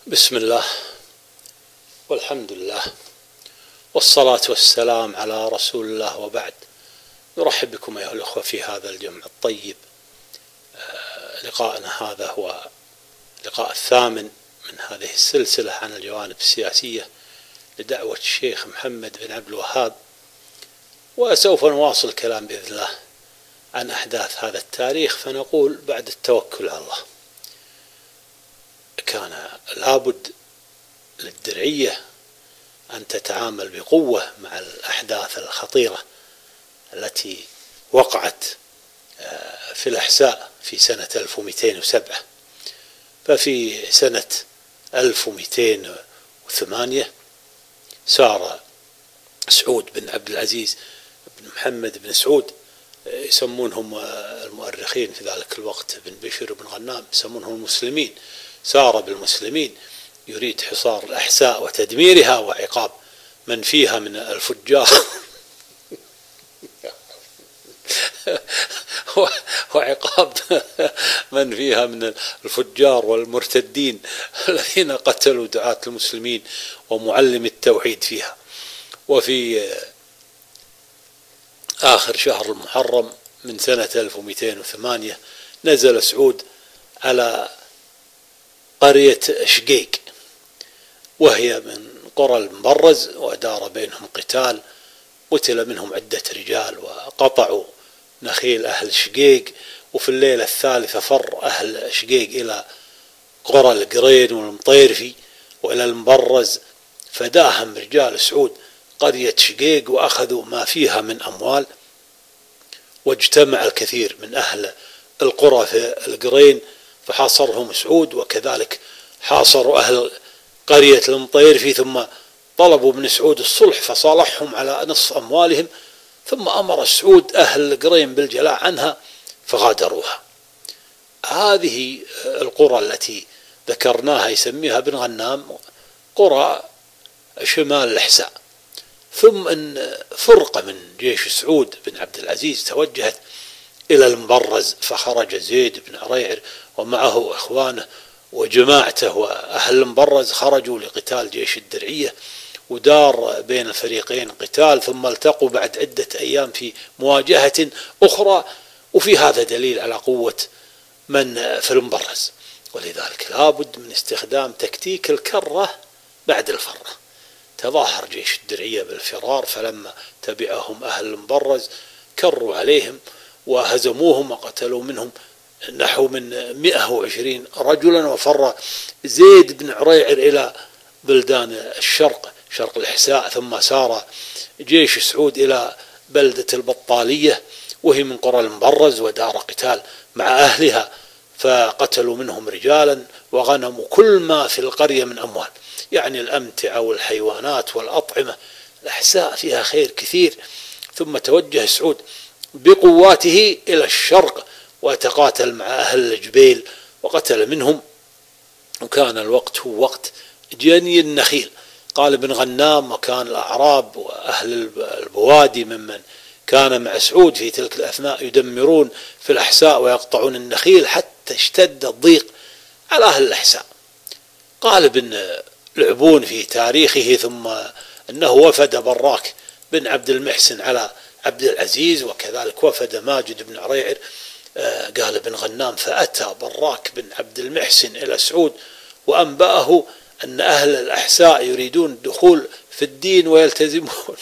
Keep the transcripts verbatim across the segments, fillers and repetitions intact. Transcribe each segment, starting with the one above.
بسم الله والحمد لله والصلاة والسلام على رسول الله، وبعد. نرحب بكم أيها الأخوة في هذا الجمع الطيب. لقاءنا هذا هو اللقاء الثامن من هذه السلسلة عن الجوانب السياسية لدعوة الشيخ محمد بن عبد الوهاب، وسوف نواصل الكلام بإذن الله عن أحداث هذا التاريخ. فنقول بعد التوكل على الله، كان لابد للدرعية أن تتعامل بقوة مع الأحداث الخطيرة التي وقعت في الأحساء في سنة ألف ومئتين وسبعة. ففي سنة ألف ومئتين وثمانية سار سعود بن عبد العزيز بن محمد بن سعود، يسمونهم المؤرخين في ذلك الوقت بن بشر بن غنام، يسمونهم المسلمين. سار بالمسلمين يريد حصار الأحساء وتدميرها وعقاب من فيها من الفجار وعقاب من فيها من الفجار والمرتدين الذين قتلوا دعاة المسلمين ومعلم التوحيد فيها. وفي آخر شهر المحرم من سنة ألف ومئتين وثمانية نزل سعود على قرية شقيق، وهي من قرى المبرز، ودار بينهم قتال، قتل منهم عدة رجال وقطعوا نخيل أهل شقيق. وفي الليلة الثالثة فر أهل شقيق إلى قرى القرين والمطيرفي وإلى المبرز، فداهم رجال سعود قرية شقيق وأخذوا ما فيها من أموال. واجتمع الكثير من أهل القرى في القرين فحاصرهم سعود، وكذلك حاصروا أهل قرية المطيرفي، ثم طلبوا من سعود الصلح فصالحهم على نصف أموالهم، ثم أمر سعود أهل القرين بالجلاء عنها فغادروها. هذه القرى التي ذكرناها يسميها ابن غنام قرى شمال الأحساء. ثم أن فرقة من جيش سعود بن عبد العزيز توجهت إلى المبرز، فخرج زيد بن عريعر ومعه إخوانه وجماعته، وأهل المبرز خرجوا لقتال جيش الدرعية، ودار بين الفريقين قتال، ثم التقوا بعد عدة أيام في مواجهة أخرى. وفي هذا دليل على قوة من في المبرز، ولذلك لابد من استخدام تكتيك الكرة بعد الفرة. تظاهر جيش الدرعية بالفرار، فلما تبعهم أهل المبرز كروا عليهم وهزموهم وقتلوا منهم نحو من مئة وعشرين رجلا. وفر زيد بن عريعر إلى بلدان الشرق، شرق الأحساء، ثم سار جيش سعود إلى بلدة البطالية وهي من قرى المبرز، ودار قتال مع أهلها، فقتلوا منهم رجالا وغنموا كل ما في القرية من أموال، يعني الأمتعة والحيوانات والأطعمة. الأحساء فيها خير كثير. ثم توجه سعود بقواته إلى الشرق وتقاتل مع أهل الجبيل وقتل منهم. وكان الوقت هو وقت جني النخيل. قال ابن غنام: وكان الأعراب وأهل البوادي ممن كان مع سعود في تلك الأثناء يدمرون في الأحساء ويقطعون النخيل حتى اشتد الضيق على أهل الأحساء. قال ابن لعبون في تاريخه: ثم أنه وفد براك بن عبد المحسن على عبد العزيز، وكذلك وفد ماجد بن عريعر. قال ابن غنام: فأتى براك بن عبد المحسن إلى سعود وأنبأه أن أهل الأحساء يريدون الدخول في الدين ويلتزمون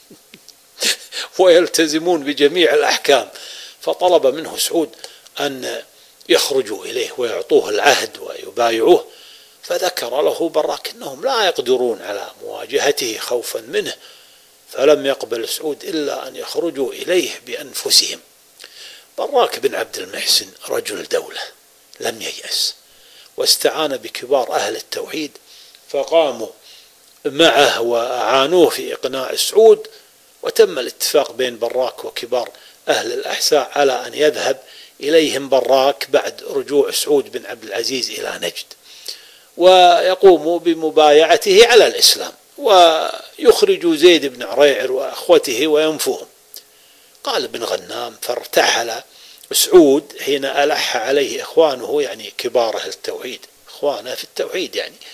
ويلتزمون بجميع الأحكام، فطلب منه سعود أن يخرجوا إليه ويعطوه العهد ويبايعوه. فذكر له براك أنهم لا يقدرون على مواجهته خوفا منه، فلم يقبل سعود إلا أن يخرجوا إليه بأنفسهم. براك بن عبد المحسن رجل دولة لم ييأس، واستعان بكبار أهل التوحيد فقاموا معه وأعانوه في إقناع سعود، وتم الاتفاق بين براك وكبار أهل الأحساء على أن يذهب إليهم براك بعد رجوع سعود بن عبد العزيز إلى نجد، ويقوموا بمبايعته على الإسلام، ويخرجوا زيد بن عريعر وأخوته وينفوهم. قال ابن غنام: فارتحل سعود حين ألح عليه إخوانه، يعني كبار أهل التوحيد، إخوانه في التوحيد يعني،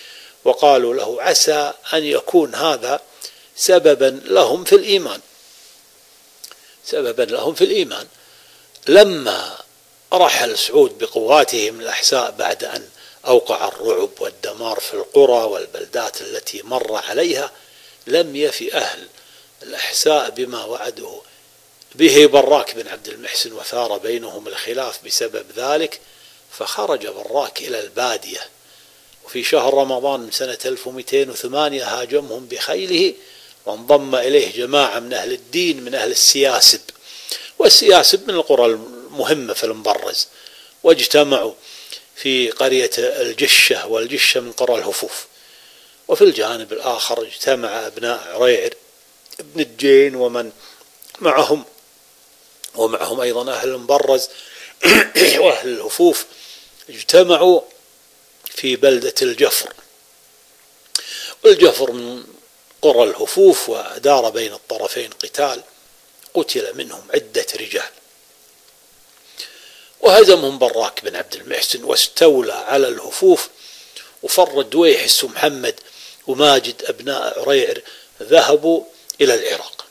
وقالوا له عسى أن يكون هذا سببا لهم في الإيمان سببا لهم في الإيمان لما رحل سعود بقواته من الأحساء بعد أن أوقع الرعب والدمار في القرى والبلدات التي مر عليها، لم يفي أهل الأحساء بما وعده به براك بن عبد المحسن، وثار بينهم الخلاف بسبب ذلك، فخرج براك إلى البادية، وفي شهر رمضان من سنة ألف ومئتين وثمانية هاجمهم بخيله، وانضم إليه جماعة من أهل الدين من أهل السياسب، والسياسب من القرى المهمة في المبرز، واجتمعوا في قرية الجشة، والجشة من قرى الهفوف. وفي الجانب الآخر اجتمع أبناء عريعر ابن الجين ومن معهم ومعهم أيضا أهل المبرز وأهل الهفوف، اجتمعوا في بلدة الجفر، والجفر من قرى الهفوف، ودار بين الطرفين قتال، قتل منهم عدة رجال، وهزمهم براك بن عبد المحسن واستولى على الهفوف، وفر دويحس ومحمد وماجد أبناء عريعر ذهبوا إلى العراق.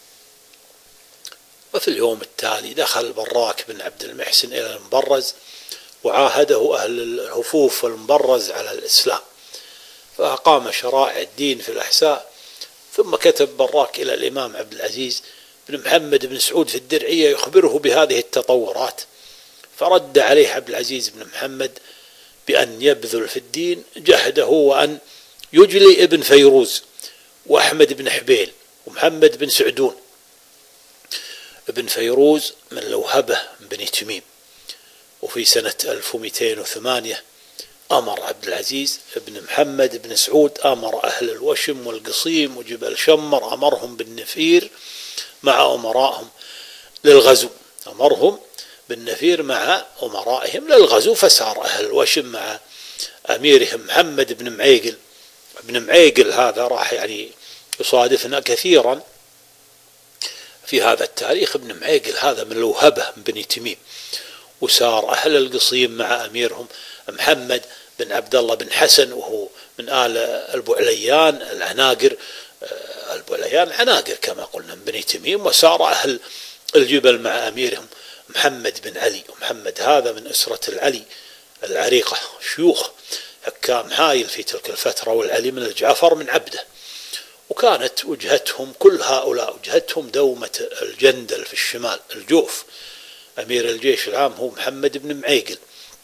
وفي اليوم التالي دخل براك بن عبد المحسن إلى المبرز، وعاهده أهل الهفوف والمبرز على الإسلام، فأقام شرائع الدين في الأحساء. ثم كتب براك إلى الإمام عبد العزيز بن محمد بن سعود في الدرعية يخبره بهذه التطورات، فرد عليه عبد العزيز بن محمد بأن يبذل في الدين جهده، وأن يجلي ابن فيروز وأحمد بن حبيل ومحمد بن سعدون. ابن فيروز من لوهبة من بني تميم. وفي سنة ألف ومئتين وثمانية أمر عبد العزيز بن محمد بن سعود أمر أهل الوشم والقصيم وجبل شمر، أمرهم بالنفير مع أمرائهم للغزو أمرهم بالنفير مع أمرائهم للغزو فسار أهل الوشم مع أميرهم محمد بن معيقل. ابن معيقل هذا راح يعني يصادفنا كثيرا في هذا التاريخ. ابن معيقل هذا من لوهبة من بني تميم، وسار أهل القصيم مع أميرهم محمد بن عبد الله بن حسن، وهو من آل البعليان العناقر البعليان العناقر كما قلنا من بني تميم. وسار أهل الجبل مع أميرهم محمد بن علي، ومحمد هذا من أسرة العلي العريقة، شيوخ حكام هايل في تلك الفترة، والعلي من الجعفر من عبده. وكانت وجهتهم كل هؤلاء وجهتهم دومة الجندل في الشمال الجوف. أمير الجيش العام هو محمد بن معيقل.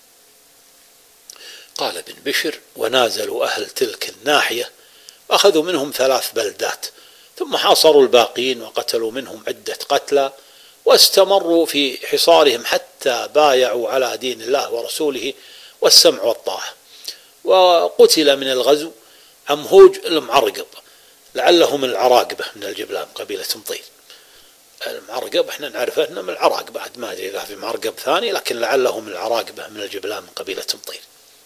قال ابن بشر: ونازلوا أهل تلك الناحية وأخذوا منهم ثلاث بلدات، ثم حاصروا الباقين وقتلوا منهم عدة قتلى، واستمروا في حصارهم حتى بايعوا على دين الله ورسوله والسمع والطاعة. وقتل من الغزو عمهوج المعرقب، لعله من العراقبة من الجبلان قبيلة مطير. المعرقب احنا نعرفه انه من العراق، بعد ما ادري اذا في معرقب ثاني، لكن لعله من العراقبة من الجبلان من قبيلة مطير.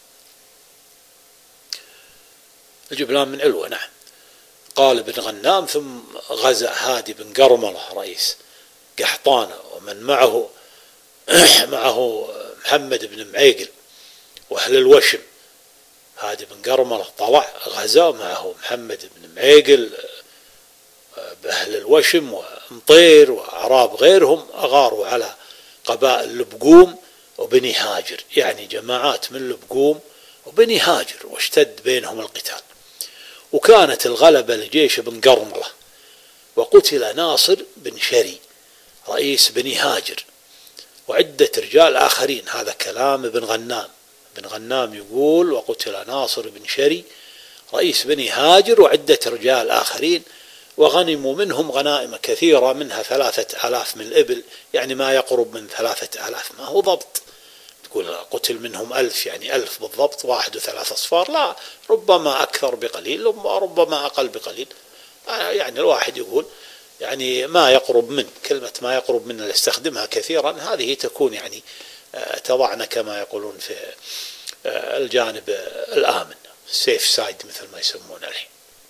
الجبلان من علوة نعم. قال بن غنام: ثم غزا هادي بن قرملة رئيس قحطانة ومن معه معه محمد بن معيقل واهل الوشم. هادي بن قرملة طلع غزا معه محمد بن معيقل بأهل الوشم ومطير وأعراب غيرهم، أغاروا على قبائل لبقوم وبني هاجر، يعني جماعات من لبقوم وبني هاجر، واشتد بينهم القتال. وكانت الغلبة لجيش بن قرملة، وقتل ناصر بن شري رئيس بني هاجر وعدة رجال آخرين. هذا كلام ابن غنام. ابن غنام يقول: وقتل ناصر بن شري رئيس بني هاجر وعدة رجال آخرين، وغنموا منهم غنائم كثيرة، منها ثلاثة آلاف من الإبل، يعني ما يقرب من ثلاثة آلاف، ما هو ضبط تقول قتل منهم ألف، يعني ألف بالضبط، واحد وثلاث أصفار، لا، ربما أكثر بقليل ربما أقل بقليل، يعني الواحد يقول يعني ما يقرب من، كلمة ما يقرب من اللي استخدمها كثيرا هذه تكون يعني تضعنا كما يقولون في الجانب الآمن، سيف سايد مثل ما يسمونه الحين.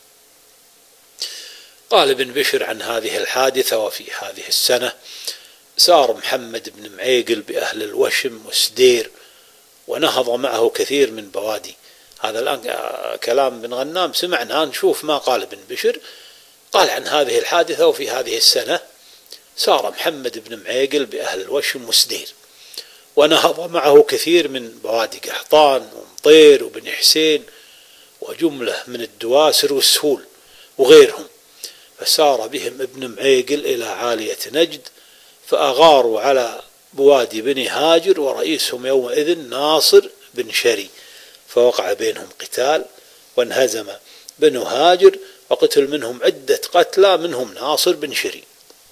قال ابن بشر عن هذه الحادثة: وفي هذه السنة سار محمد بن معيقل بأهل الوشم وسدير، ونهض معه كثير من بوادي هذا الآن كلام بن غنام سمعنا، نشوف ما قال ابن بشر. قال عن هذه الحادثة: وفي هذه السنة سار محمد بن معيقل بأهل الوشم وسدير، ونهض معه كثير من بوادي قحطان ومطير وبن حسين وجملة من الدواسر والسهول وغيرهم، فسار بهم ابن معيقل إلى عالية نجد، فأغاروا على بوادي بني هاجر، ورئيسهم يومئذ ناصر بن شري، فوقع بينهم قتال، وانهزم بنو هاجر، وقتل منهم عدة قتلى منهم ناصر بن شري.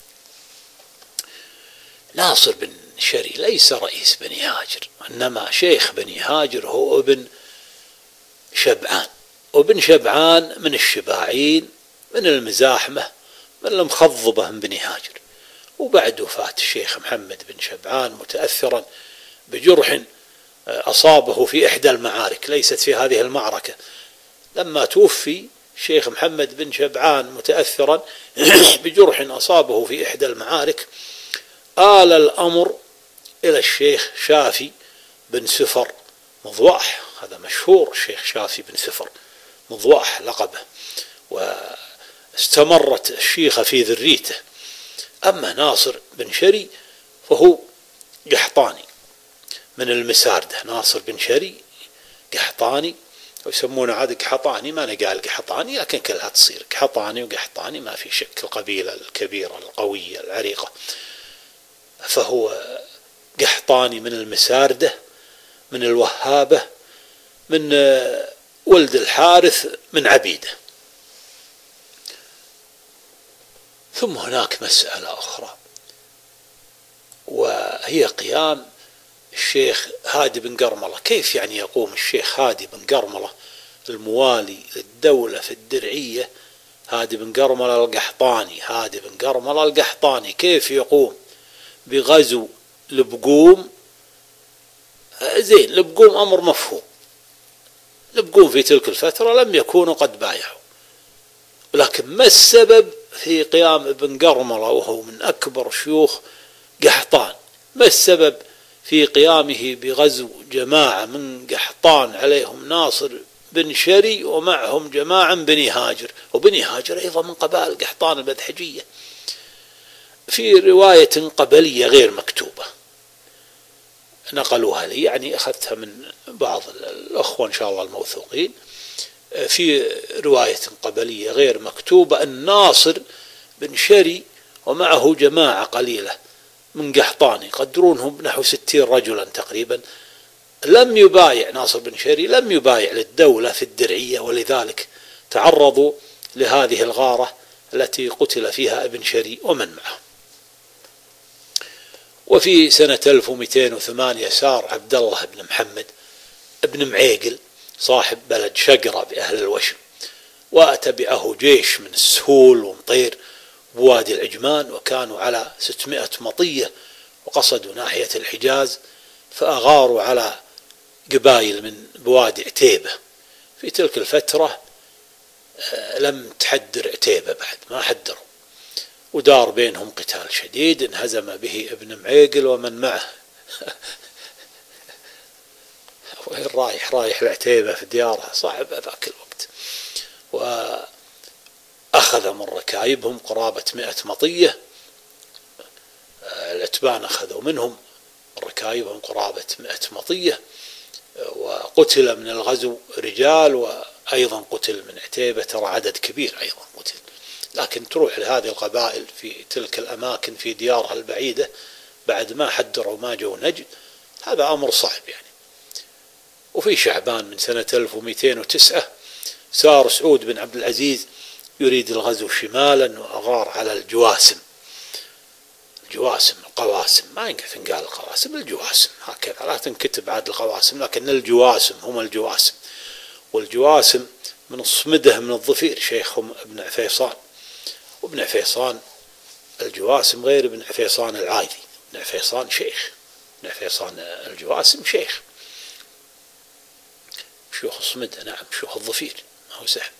ناصر بن شري ليس رئيس بني هاجر، إنما شيخ بني هاجر هو ابن شبعان، وابن شبعان من الشباعين، من المزاحمة، من المخضبة من بني هاجر. وبعد وفاة الشيخ محمد بن شبعان متأثرا بجرح أصابه في إحدى المعارك، ليست في هذه المعركة، لما توفي الشيخ محمد بن شبعان متأثرا بجرح أصابه في إحدى المعارك، آل الأمر إلى الشيخ شافي بن سفر مضواح، هذا مشهور الشيخ شافي بن سفر مضواح لقبه، واستمرت الشيخة في ذريته. أما ناصر بن شري فهو قحطاني من المساردة، ناصر بن شري قحطاني، ويسمونه عاد قحطاني، ما نقال قحطاني لكن كلها تصير قحطاني وقحطاني، ما في شك، القبيلة الكبيرة القوية العريقة. فهو قحطاني من المساردة، من الوهابة، من ولد الحارث من عبيده. ثم هناك مسألة أخرى، وهي قيام الشيخ هادي بن قرملة. كيف يعني يقوم الشيخ هادي بن قرملة الموالي للدولة في الدرعية، هادي بن قرملة القحطاني، هادي بن قرملة القحطاني، كيف يقوم بغزو لبقوم؟ زين، لبقوم أمر مفهوم، لبقوم في تلك الفترة لم يكونوا قد بايعوا، ولكن ما السبب في قيام ابن قرملة وهو من أكبر شيوخ قحطان؟ ما السبب في قيامه بغزو جماعة من قحطان عليهم ناصر بن شري ومعهم جماعة من بني هاجر، وبني هاجر أيضا من قبائل قحطان المذحجية؟ في رواية قبلية غير مكتوبة نقلوها لي، يعني أخذتها من بعض الأخوة إن شاء الله الموثوقين، في رواية قبلية غير مكتوبة أن ناصر بن شري ومعه جماعة قليلة من قحطان يقدرونهم بنحو ستين رجلا تقريبا، لم يبايع ناصر بن شري، لم يبايع للدولة في الدرعية، ولذلك تعرضوا لهذه الغارة التي قتل فيها ابن شري ومن معه. وفي سنة ألف ومئتين وثمانية سار عبد الله بن محمد بن معيقل صاحب بلد شقرة بأهل الوشم، وتبعه جيش من السهول ومطير بوادي العجمان، وكانوا على ستمائة مطية، وقصدوا ناحية الحجاز، فأغاروا على قبائل من بوادي عتيبة. في تلك الفترة لم تحدر عتيبة بعد، ما حدروا، ودار بينهم قتال شديد، انهزم به ابن معيقل ومن معه. وين رايح؟ رايح لعتيبة في ديارها، صعب ذاك الوقت. وأخذ من ركائبهم قرابة مئة مطية، الأتبان أخذوا منهم ركائبهم قرابة مئة مطية، وقتل من الغزو رجال، وأيضا قتل من عتيبة ترى عدد كبير أيضا قتل. لكن تروح لهذه القبائل في تلك الأماكن في ديارها البعيدة بعد ما حدروا ما جو نجد، هذا أمر صعب يعني. وفي شعبان من سنة ألف ومئتين وتسعة سار سعود بن عبد العزيز يريد الغزو شمالا، وأغار على الجواسم. الجواسم القواسم، ما ينقع تنقال القواسم، الجواسم هكذا، لا تنكتب عاد القواسم، لكن الجواسم هم الجواسم. والجواسم من الصمده من الظفير، شيخهم ابن عفيصان، وابن عفيصان الجواسم غير ابن عفيصان العايذي، ابن عفيصان شيخ، ابن عفيصان الجواسم شيخ، شيوخ الصمده، نعم شيوخ الظفير، ما هو سهل.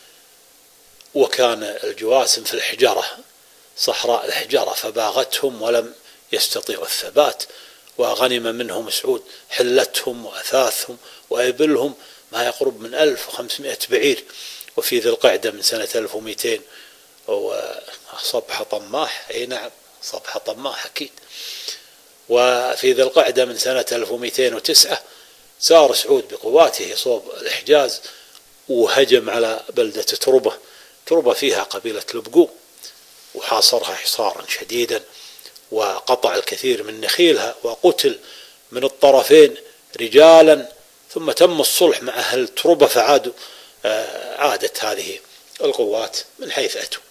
وكان الجواسم في الحجرة، صحراء الحجرة، فباغتهم ولم يستطيعوا الثبات، وغنم منهم سعود حلتهم وأثاثهم وإبلهم، ما يقرب من ألف وخمسمائة بعير. وفي ذي القعدة من سنة ألف ومئتين وصبح طماح، أي نعم صبح طماح أكيد. وفي ذي القعدة من سنة ألف ومئتين وتسعة سار سعود بقواته صوب الحجاز وهجم على بلدة تربة. تربة فيها قبيلة لبقو، وحاصرها حصارا شديدا وقطع الكثير من نخيلها، وقتل من الطرفين رجالا. ثم تم الصلح مع أهل تربة فعادوا عادت هذه القوات من حيث أتوا.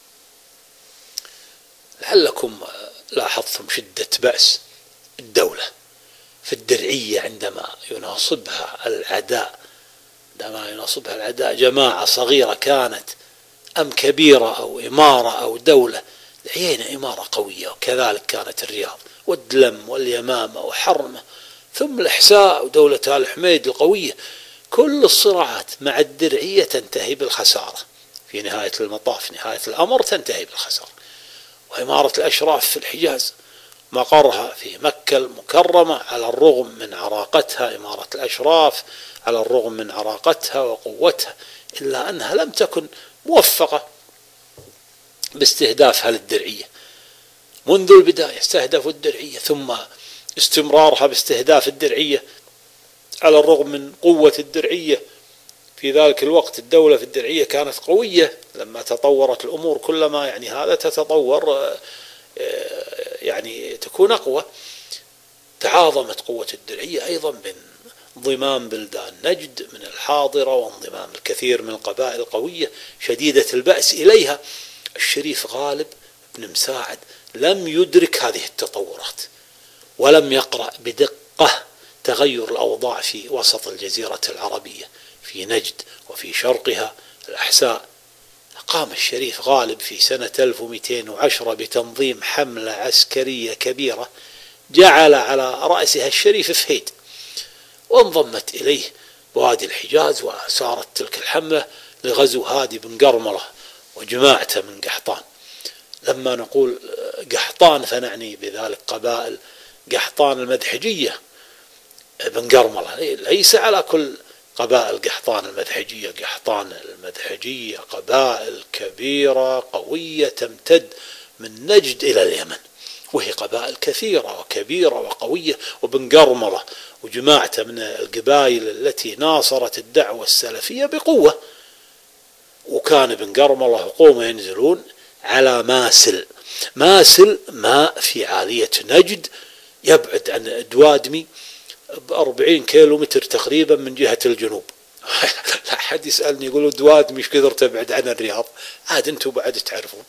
لعلكم لاحظتم شدة بأس الدولة في الدرعية عندما يناصبها العداء عندما يناصبها العداء جماعة صغيرة كانت أم كبيرة أو إمارة أو دولة. العيينة إمارة قوية، وكذلك كانت الرياض والدلم واليمامة وحرمة، ثم الإحساء ودولة آل حميد القوية. كل الصراعات مع الدرعية تنتهي بالخسارة في نهاية المطاف، نهاية الأمر تنتهي بالخسارة. وإمارة الأشراف في الحجاز مقرها في مكة المكرمة، على الرغم من عراقتها إمارة الأشراف، على الرغم من عراقتها وقوتها، إلا أنها لم تكن موفقة باستهدافها للدرعية. منذ البداية استهدفوا الدرعية، ثم استمرارها باستهداف الدرعية على الرغم من قوة الدرعية. في ذلك الوقت الدولة في الدرعية كانت قوية. لما تطورت الأمور كلما يعني هذا تتطور يعني تكون أقوى. تعاظمت قوة الدرعية أيضا بانضمام بلدان نجد من الحاضرة وانضمام الكثير من القبائل القوية شديدة البأس إليها. الشريف غالب بن مساعد لم يدرك هذه التطورات، ولم يقرأ بدقة تغير الأوضاع في وسط الجزيرة العربية، في نجد وفي شرقها الأحساء. قام الشريف غالب في سنة ألف ومئتين وعشرة بتنظيم حملة عسكرية كبيرة جعل على رأسها الشريف فهيد، وانضمت إليه بوادي الحجاز. وسارت تلك الحملة لغزو هادي بن قرملة وجماعته من قحطان. لما نقول قحطان فنعني بذلك قبائل قحطان المدحجية بن قرملة، ليس على كل قبائل قحطان المدحجية. قحطان المدحجية قبائل كبيرة قوية تمتد من نجد إلى اليمن، وهي قبائل كثيرة وكبيرة وقوية. وبن قرملة وجماعته من القبائل التي ناصرت الدعوة السلفية بقوة. وكان بن قرملة وقومه ينزلون على ماسل. ماسل ماء في عالية نجد يبعد عن دوادمي بأربعين كيلو متر تقريبا من جهة الجنوب. لا أحد يسألني يقولوا دوادمي ايش كثر تبعد عن الرياض، عاد انتم بعد تعرفون.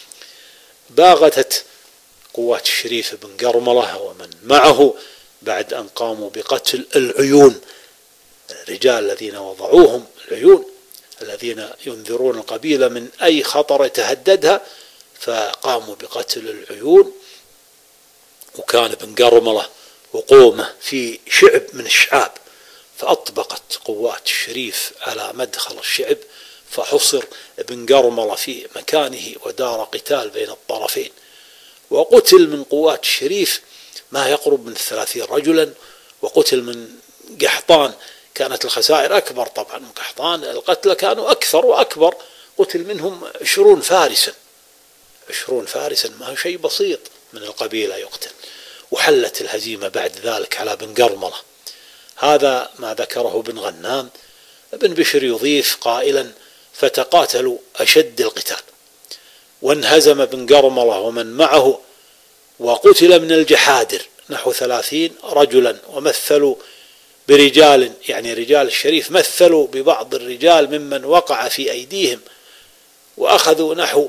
باغتت قوات الشريف بن قرملة ومن معه بعد أن قاموا بقتل العيون، الرجال الذين وضعوهم العيون الذين ينذرون القبيلة من أي خطر يتهددها، فقاموا بقتل العيون. وكان بن قرملة وقومه في شعب من الشعاب، فأطبقت قوات الشريف على مدخل الشعب، فحصر بن قرملة في مكانه ودار قتال بين الطرفين. وقتل من قوات الشريف ما يقرب من ثلاثين رجلا، وقتل من قحطان كانت الخسائر أكبر طبعا. من قحطان القتلى كانوا أكثر وأكبر، قتل منهم عشرون فارسا. عشرون فارسا ما هو شيء بسيط من القبيلة يقتل. وحلت الهزيمة بعد ذلك على بن قرملة. هذا ما ذكره بن غنام. ابن بشر يضيف قائلا: فتقاتلوا أشد القتال، وانهزم بن قرملة ومن معه، وقتل من الجحادر نحو ثلاثين رجلا، ومثلوا برجال، يعني رجال الشريف مثلوا ببعض الرجال ممن وقع في أيديهم، وأخذوا نحو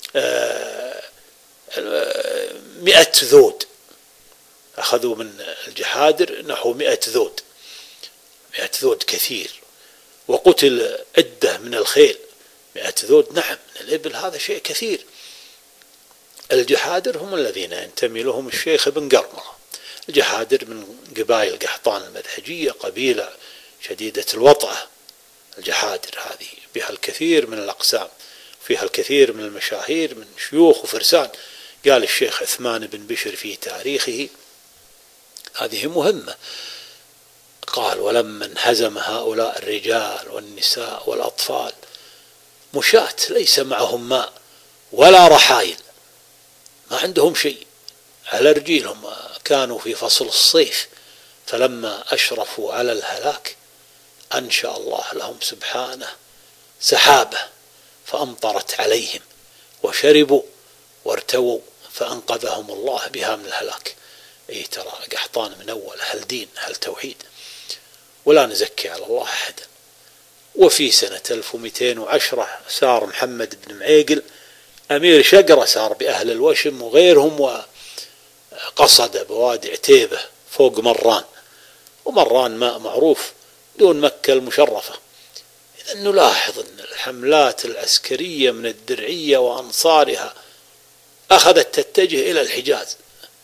مئة ذود. أخذوا من الجحادر نحو مئة ذود. مئة ذود كثير. وقتل عدة من الخيل. مئة ذود نعم من الإبل هذا شيء كثير. الجحادر هم الذين ينتمي لهم الشيخ بن قرملة. الجحادر من قبائل قحطان المدحجية، قبيلة شديدة الوطأة. الجحادر هذه بها الكثير من الأقسام، فيها الكثير من المشاهير من شيوخ وفرسان. قال الشيخ عثمان بن بشر في تاريخه، هذه مهمة، قال ولما انهزم هؤلاء الرجال والنساء والأطفال مشاة ليس معهم ماء ولا رحايل، ما عندهم شيء، على رجيلهم، كانوا في فصل الصيف، فلما أشرفوا على الهلاك أنشأ الله لهم سبحانه سحابة فأمطرت عليهم وشربوا وارتووا فأنقذهم الله بها من الهلاك. اي ترى قحطان من أول هل دين هل توحيد، ولا نزكي على الله أحدا. وفي سنة ألف ومئتين وعشرة سار محمد بن معيقل أمير شقرة، سار بأهل الوشم وغيرهم، وقصد بوادي عتيبة فوق مران، ومران ماء معروف دون مكة المشرفة. إذا نلاحظ أن الحملات العسكرية من الدرعية وأنصارها أخذت تتجه إلى الحجاز،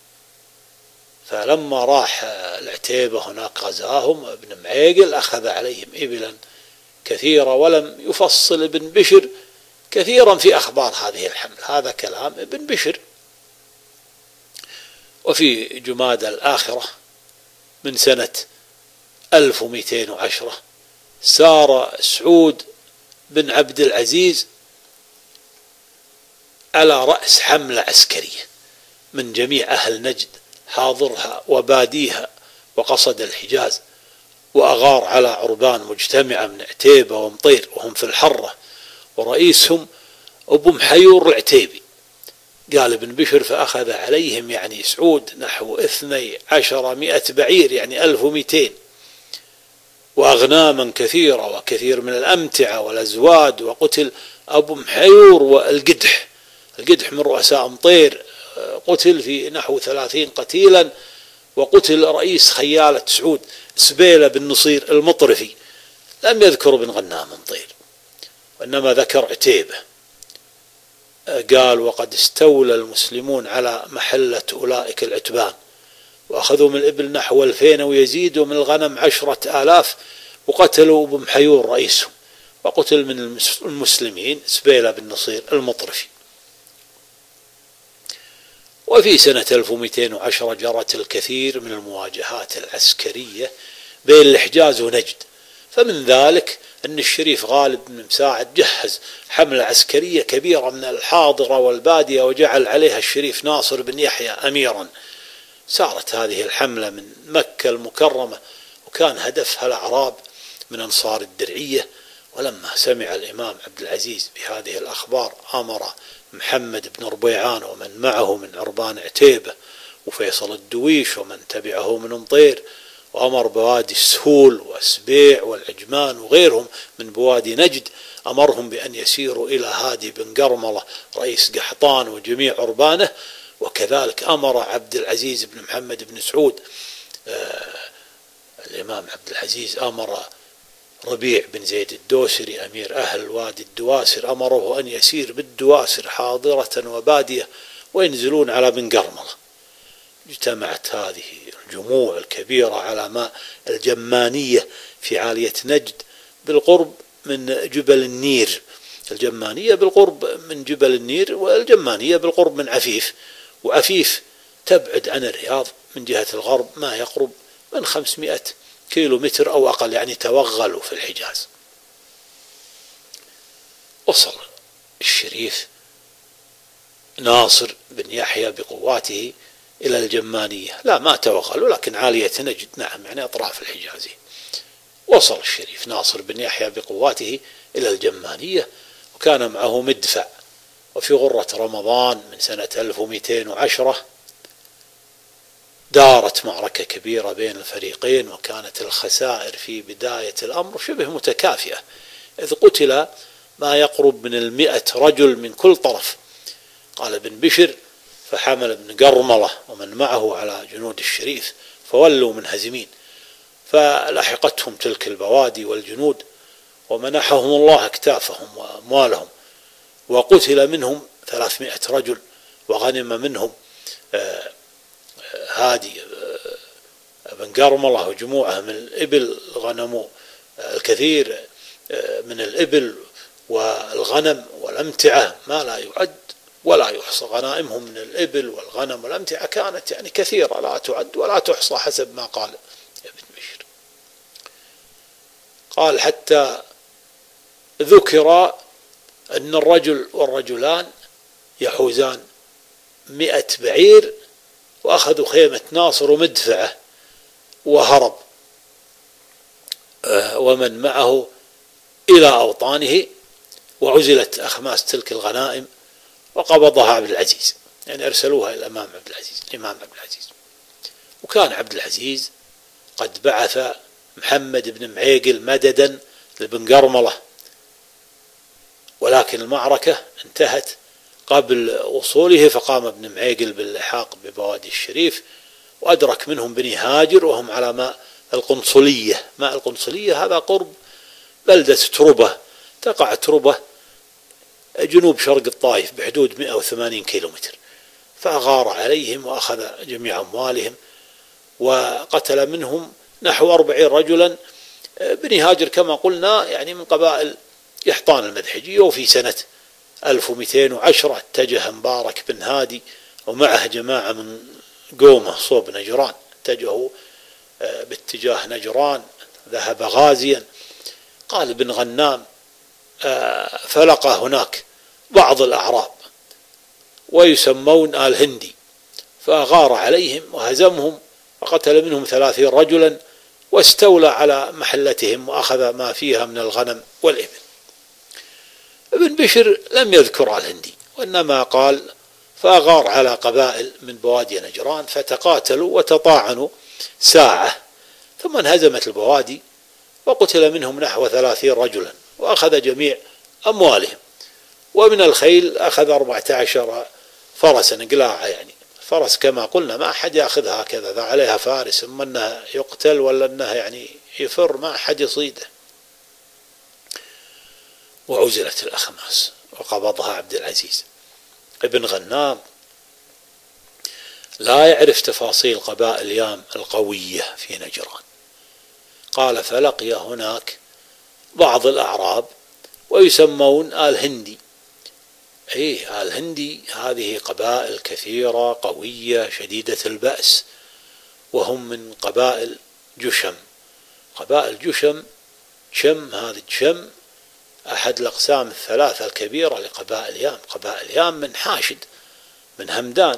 فلما راح العتيبة هناك غزاهم ابن معيقل أخذ عليهم إبلا كثيرة، ولم يفصل ابن بشر كثيرا في أخبار هذه الحمل، هذا كلام ابن بشر. وفي جمادى الآخرة من سنة ألف ومئتين وعشرة سار سعود بن عبد العزيز على رأس حملة عسكرية من جميع أهل نجد حاضرها وباديها، وقصد الحجاز، وأغار على عربان مجتمعة من عتيبة ومطير وهم في الحرة، ورئيسهم أبو محيور العتيبي. قال ابن بشر فأخذ عليهم يعني سعود نحو اثني عشر مئة بعير، يعني ألف ومئتين، وأغناما كثيرة وكثير من الأمتعة والأزواد. وقتل أبو محيور والقدح، القدح من رؤساء مطير قتل في نحو ثلاثين قتيلا. وقتل رئيس خيالة سعود سبيلة بن نصير المطرفي، لم يذكر بن غنام مطير وإنما ذكر عتيبة. قال وقد استولى المسلمون على محلة أولئك العتبان، وأخذوا من الإبل نحو ألفين ويزيد، ومن الغنم عشرة آلاف، وقتلوا أبو محيور رئيسهم، وقتل من المسلمين سبيلة بن نصير المطرفي. وفي سنة ألف ومئتين وعشرة جرت الكثير من المواجهات العسكرية بين الحجاز ونجد، فمن ذلك أن الشريف غالب بن مساعد جهز حملة عسكرية كبيرة من الحاضرة والبادية، وجعل عليها الشريف ناصر بن يحيى أميرا. سارت هذه الحملة من مكة المكرمة، وكان هدفها الأعراب من أنصار الدرعية. ولما سمع الإمام عبد العزيز بهذه الأخبار أمر محمد بن ربيعان ومن معه من عربان عتيبة وفيصل الدويش ومن تبعه من مطير، وأمر بوادي السهول وسبيع والعجمان وغيرهم من بوادي نجد، أمرهم بأن يسيروا إلى هادي بن قرملة رئيس قحطان وجميع عربانه. وكذلك أمر عبد العزيز بن محمد بن سعود آه الإمام عبد العزيز أمر ربيع بن زيد الدوسري أمير أهل وادي الدواسر، أمره أن يسير بالدواسر حاضرة وبادية وينزلون على بن قرملة. اجتمعت هذه الجموع الكبيرة على ماء الجمانية في عالية نجد بالقرب من جبل النير، الجمانية بالقرب من جبل النير، والجمانية بالقرب من عفيف، وعفيف تبعد عن الرياض من جهة الغرب ما يقرب من خمسمائة كيلو متر أو أقل، يعني توغلوا في الحجاز. وصل الشريف ناصر بن يحيى بقواته إلى الجمانية، لا ما توغلوا لكن عالية نجد، نعم يعني أطراف الحجاز. وصل الشريف ناصر بن يحيى بقواته إلى الجمانية، وكان معه مدفع. وفي غرة رمضان من سنة ألف ومئتين وعشرة دارت معركة كبيرة بين الفريقين، وكانت الخسائر في بداية الأمر شبه متكافئة، إذ قتل ما يقرب من المئة رجل من كل طرف. قال ابن بشر فحمل ابن قرملة ومن معه على جنود الشريف فولوا منهزمين، فلحقتهم تلك البوادي والجنود، ومنحهم الله أكتافهم وأموالهم، وقتل منهم ثلاثمائة رجل، وغنم منهم آه هادي بن قرملة وجموعة من الإبل، غنموا الكثير من الإبل والغنم والأمتعة ما لا يعد ولا يحصى. غنائمهم من الإبل والغنم والأمتعة كانت يعني كثيرة لا تعد ولا تحصى حسب ما قال ابن بشر. قال حتى ذكر أن الرجل والرجلان يحوزان مئة بعير وأخذوا خيمة ناصر ومدفعه وهرب ومن معه إلى أوطانه، وعزلت أخماس تلك الغنائم وقبضها عبد العزيز، يعني أرسلوها إلى الإمام عبد العزيز الإمام عبد العزيز. وكان عبد العزيز قد بعث محمد بن معيقل مددا لبن قرملة، ولكن المعركة انتهت قبل وصوله، فقام ابن معيقل باللحاق ببوادي الشريف، وأدرك منهم بني هاجر وهم على ماء القنصلية. ماء القنصلية هذا قرب بلدة تربة، تقع تربة جنوب شرق الطائف بحدود مئة وثمانين كيلومتر، فأغار عليهم وأخذ جميع أموالهم وقتل منهم نحو أربعين رجلا. بني هاجر كما قلنا يعني من قبائل يحطان المدحجية. وفي سنة ألف ومئتين وعشرة اتجه مبارك بن هادي ومعه جماعة من قومه صوب نجران، اتجهوا باتجاه نجران، ذهب غازيا. قال ابن غنام فلقى هناك بعض الأعراب ويسمون آل هندي، فأغار عليهم وهزمهم وقتل منهم ثلاثين رجلا، واستولى على محلتهم وأخذ ما فيها من الغنم والإبل. ابن بشر لم يذكر آل هندي، وإنما قال فأغار على قبائل من بوادي نجران فتقاتلوا وتطاعنوا ساعة، ثم انهزمت البوادي وقتل منهم نحو ثلاثين رجلا، وأخذ جميع أموالهم. ومن الخيل أخذ أربعة عشر فرسا إقلاعا، يعني فرس كما قلنا ما أحد يأخذها هكذا، ذا عليها فارس، إما أنه يقتل ولا أنه يعني يفر، ما أحد يصيده. وعزلت الأخماس وقبضها عبد العزيز. ابن غنام لا يعرف تفاصيل قبائل يام القوية في نجران. قال فلقي هناك بعض الأعراب ويسمون آل هندي. أي آل هندي هذه قبائل كثيرة قوية شديدة البأس، وهم من قبائل جشم. قبائل جشم، شم هذا الشم أحد الأقسام الثلاثة الكبيرة لقبائل يام. قبائل يام من حاشد من همدان،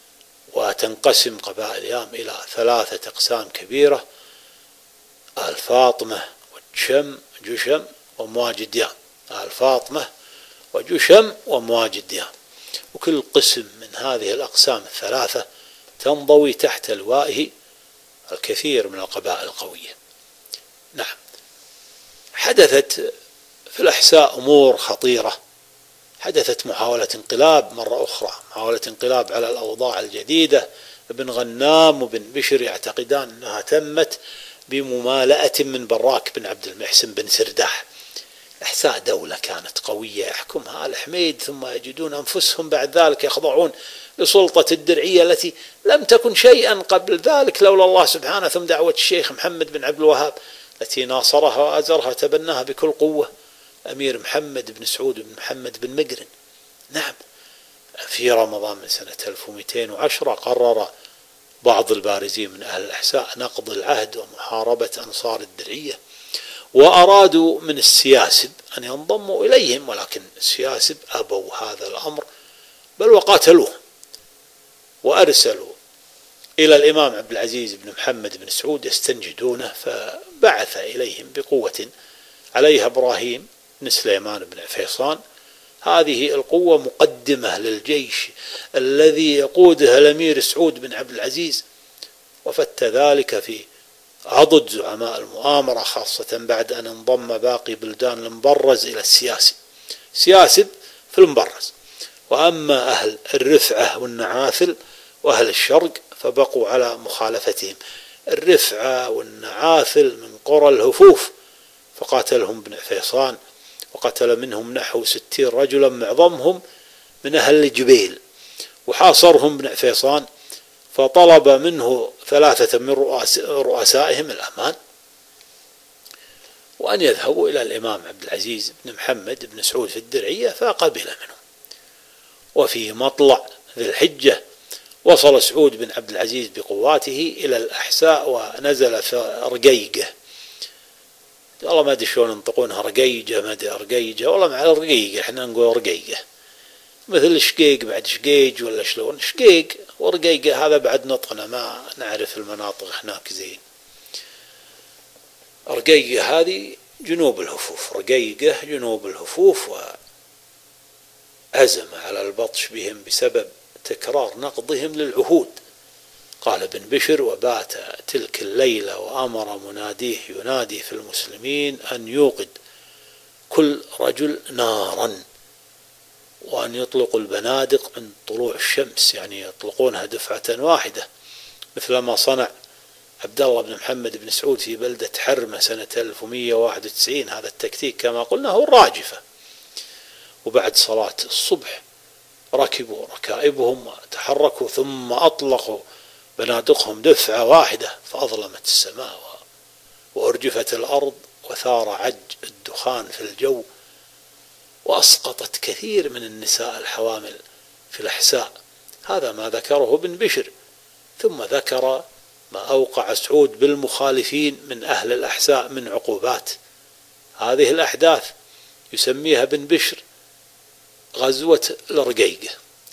وتنقسم قبائل يام إلى ثلاثة أقسام كبيرة: آل فاطمة وجشم جشم ومواجد يام. آل فاطمة وجشم ومواجد يام، وكل قسم من هذه الأقسام الثلاثة تنضوي تحت لوائه الكثير من القبائل القوية. نعم، حدثت في الأحساء أمور خطيرة. حدثت محاولة انقلاب مرة أخرى، محاولة انقلاب على الأوضاع الجديدة. ابن غنام وابن بشر يعتقدان أنها تمت بممالأة من براك بن عبد المحسن بن سرداح. إحساء دولة كانت قوية يحكمها آل حميد، ثم يجدون أنفسهم بعد ذلك يخضعون لسلطة الدرعية التي لم تكن شيئا قبل ذلك لولا الله سبحانه، ثم دعوة الشيخ محمد بن عبد الوهاب التي ناصرها وآزرها تبناها بكل قوة أمير محمد بن سعود بن محمد بن مقرن. نعم، في رمضان من سنة ألف ومئتين وعشرة قرر بعض البارزين من أهل الأحساء نقض العهد ومحاربة أنصار الدرعية، وأرادوا من السياسب أن ينضموا إليهم، ولكن السياسب أبوا هذا الأمر بل وقاتلوه، وأرسلوا إلى الإمام عبد العزيز بن محمد بن سعود يستنجدونه، فبعث إليهم بقوة عليها إبراهيم بن سليمان بن فيصان. هذه القوة مقدمة للجيش الذي يقودها الأمير سعود بن عبد العزيز، وفت ذلك في عضد زعماء المؤامرة، خاصة بعد أن انضم باقي بلدان المبرز إلى السياسب. سياسب في المبرز، وأما أهل الرفعة والنعاثل وأهل الشرق فبقوا على مخالفتهم. الرفعة والنعاثل من قرى الهفوف، فقاتلهم بن فيصان وقتل منهم نحو ستين رجلا معظمهم من أهل الجبيل، وحاصرهم بن فيصان، فطلب منه ثلاثة من رؤسائهم الأمان وأن يذهبوا إلى الإمام عبد العزيز بن محمد بن سعود في الدرعية، فقبل منهم. وفي مطلع ذي الحجة وصل سعود بن عبد العزيز بقواته إلى الأحساء ونزل في رقيقه. والله ما أدري شلون ينطقونها، رقيجة ما أدري رقيجة، والله مع الرقيقة إحنا نقول رقيقة، مثل شقيق بعد شقيج ولا شلون، شقيق ورقيقة هذا بعد نطقنا ما نعرف المناطق هناك زين. رقيقة هذه جنوب الهفوف، رقيقة جنوب الهفوف، وعزم على البطش بهم بسبب تكرار نقضهم للعهود. قال ابن بشر: وبات تلك الليلة وأمر مناديه ينادي في المسلمين أن يوقد كل رجل نارا، وأن يطلقوا البنادق من طلوع الشمس، يعني يطلقونها دفعة واحدة مثل ما صنع عبد الله بن محمد بن سعود في بلدة حرمة سنة ألف ومئة وواحد وتسعين. هذا التكتيك كما قلنا هو الراجفة. وبعد صلاة الصبح ركبوا ركائبهم وتحركوا، ثم أطلقوا بنادقهم دفعة واحدة، فأظلمت السماء وأرجفت الأرض وثار عج الدخان في الجو، وأسقطت كثير من النساء الحوامل في الأحساء. هذا ما ذكره ابن بشر. ثم ذكر ما أوقع سعود بالمخالفين من أهل الأحساء من عقوبات. هذه الأحداث يسميها ابن بشر غزوة الرقيقة.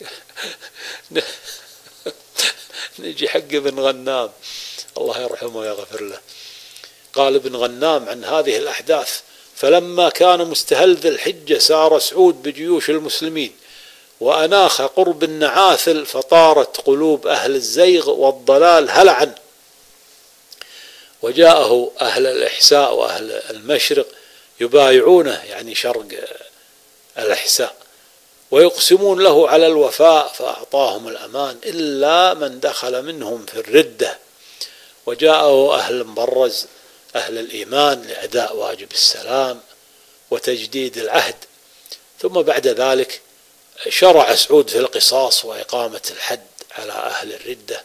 نجي حق ابن غنام الله يرحمه ويغفر له، قال ابن غنام عن هذه الأحداث: فلما كان مستهل ذي الحجة سار سعود بجيوش المسلمين وأناخ قرب النعاثل، فطارت قلوب أهل الزيغ والضلال هلعا، وجاءه أهل الإحساء وأهل المشرق يبايعونه، يعني شرق الإحساء، ويقسمون له على الوفاء، فأعطاهم الأمان إلا من دخل منهم في الردة. وجاءه أهل مبرز أهل الإيمان لأداء واجب السلام وتجديد العهد. ثم بعد ذلك شرع سعود في القصاص وإقامة الحد على أهل الردة،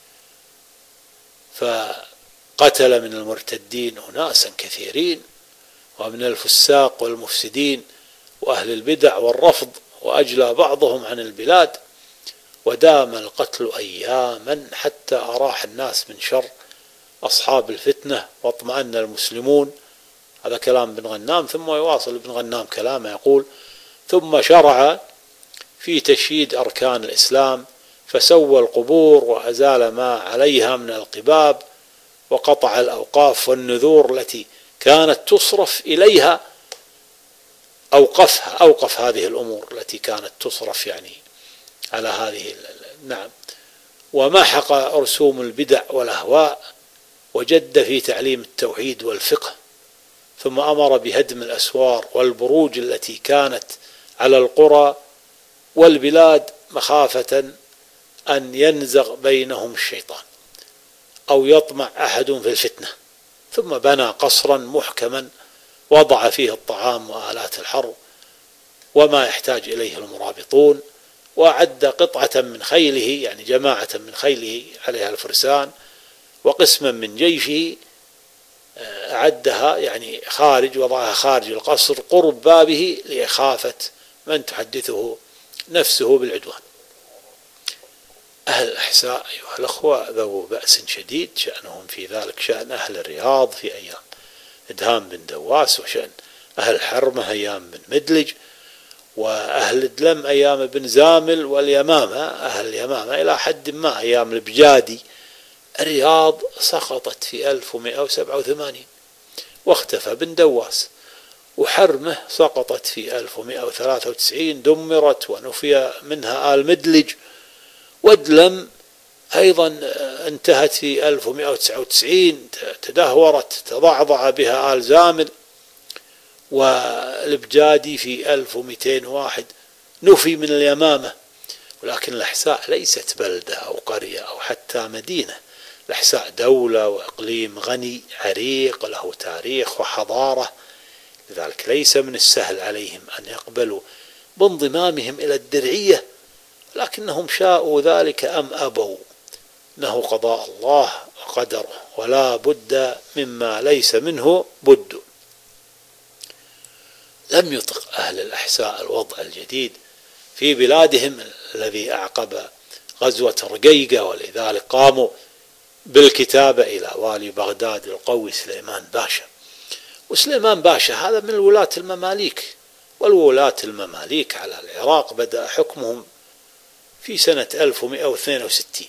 فقتل من المرتدين أناسا كثيرين، ومن الفساق والمفسدين وأهل البدع والرفض، وأجلى بعضهم عن البلاد. ودام القتل أياما حتى أراح الناس من شر أصحاب الفتنة واطمأن المسلمون. هذا كلام ابن غنام. ثم يواصل ابن غنام كلامه يقول: ثم شرع في تشييد أركان الإسلام، فسوى القبور وأزال ما عليها من القباب، وقطع الأوقاف والنذور التي كانت تصرف إليها، أوقفها، أوقف هذه الأمور التي كانت تصرف يعني على هذه نعم. ومحق رسوم البدع والأهواء، وجد في تعليم التوحيد والفقه. ثم أمر بهدم الأسوار والبروج التي كانت على القرى والبلاد، مخافة أن ينزغ بينهم الشيطان أو يطمع أحد في الفتنة. ثم بنى قصرا محكما وضع فيه الطعام وآلات الحرب وما يحتاج إليه المرابطون، وأعد قطعة من خيله، يعني جماعة من خيله عليها الفرسان، وقسما من جيشه أعدها يعني خارج، وضعها خارج القصر قرب بابه، لإخافة من تحدثه نفسه بالعدوان. أهل الأحساء أيها الأخوة ذو بأس شديد، شأنهم في ذلك شأن أهل الرياض في أيام إدهام بن دواس، وشأن أهل حرمة أيام بن مدلج، وأهل دلم أيام بن زامل، واليمامة أهل اليمامة إلى حد ما أيام البجادي. الرياض سقطت في ألف ومئة وسبعة وثمانين واختفى بن دواس، وحرمة سقطت في ألف ومئة وثلاثة وتسعين دمرت ونفي منها آل مدلج، ودلم أيضا انتهت في ألف ومئة وتسعة وتسعين، تدهورت تضعضع بها آل زامل. والبجادي في ألف ومئتين وواحد نفي من اليمامة. ولكن الأحساء ليست بلدة أو قرية أو حتى مدينة، الأحساء دولة وإقليم غني عريق له تاريخ وحضارة، لذلك ليس من السهل عليهم أن يقبلوا بانضمامهم إلى الدرعية، لكنهم شاءوا ذلك أم أبوا، إنه قضاء الله وقدره، ولا بد مما ليس منه بد. لم يطق أهل الأحساء الوضع الجديد في بلادهم الذي أعقب غزوة رقيقة، ولذلك قاموا بالكتابة إلى والي بغداد القوي سليمان باشا، وسليمان باشا هذا من ولاة المماليك، والولاة المماليك على العراق بدأ حكمهم في سنة ألف ومئة واثنين وستين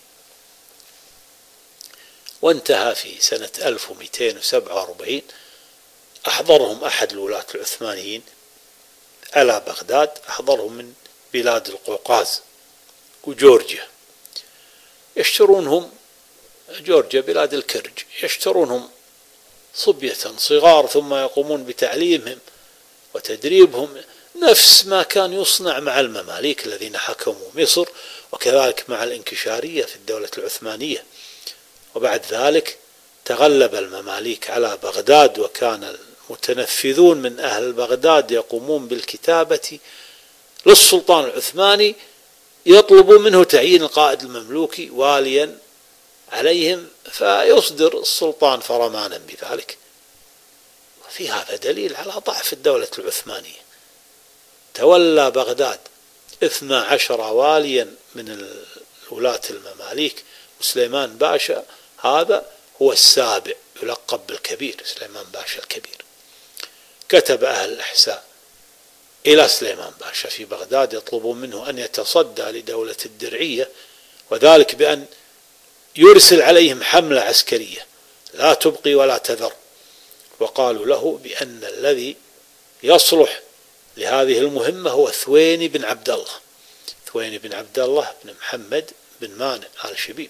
وانتهى في سنة ألف ومئتين وسبعة وأربعين. أحضرهم أحد الولاة العثمانيين على بغداد، أحضرهم من بلاد القوقاز وجورجيا، يشترونهم جورجيا بلاد الكرج، يشترونهم صبية صغار ثم يقومون بتعليمهم وتدريبهم نفس ما كان يصنع مع المماليك الذين حكموا مصر، وكذلك مع الانكشارية في الدولة العثمانية. وبعد ذلك تغلب المماليك على بغداد، وكان المتنفذون من أهل بغداد يقومون بالكتابة للسلطان العثماني يطلبوا منه تعيين القائد المملوكي واليا عليهم، فيصدر السلطان فرمانا بذلك. وفي هذا دليل على ضعف الدولة العثمانية. تولى بغداد اثنا عشر واليا من ولاة المماليك، وسليمان باشا هذا هو السابع، يلقب بالكبير، سليمان باشا الكبير. كتب أهل الأحساء إلى سليمان باشا في بغداد يطلبون منه أن يتصدى لدولة الدرعية، وذلك بأن يرسل عليهم حملة عسكرية لا تبقي ولا تذر. وقالوا له بأن الذي يصلح لهذه المهمة هو ثويني بن عبد الله، ثويني بن عبد الله بن محمد بن مانع آل شبيب.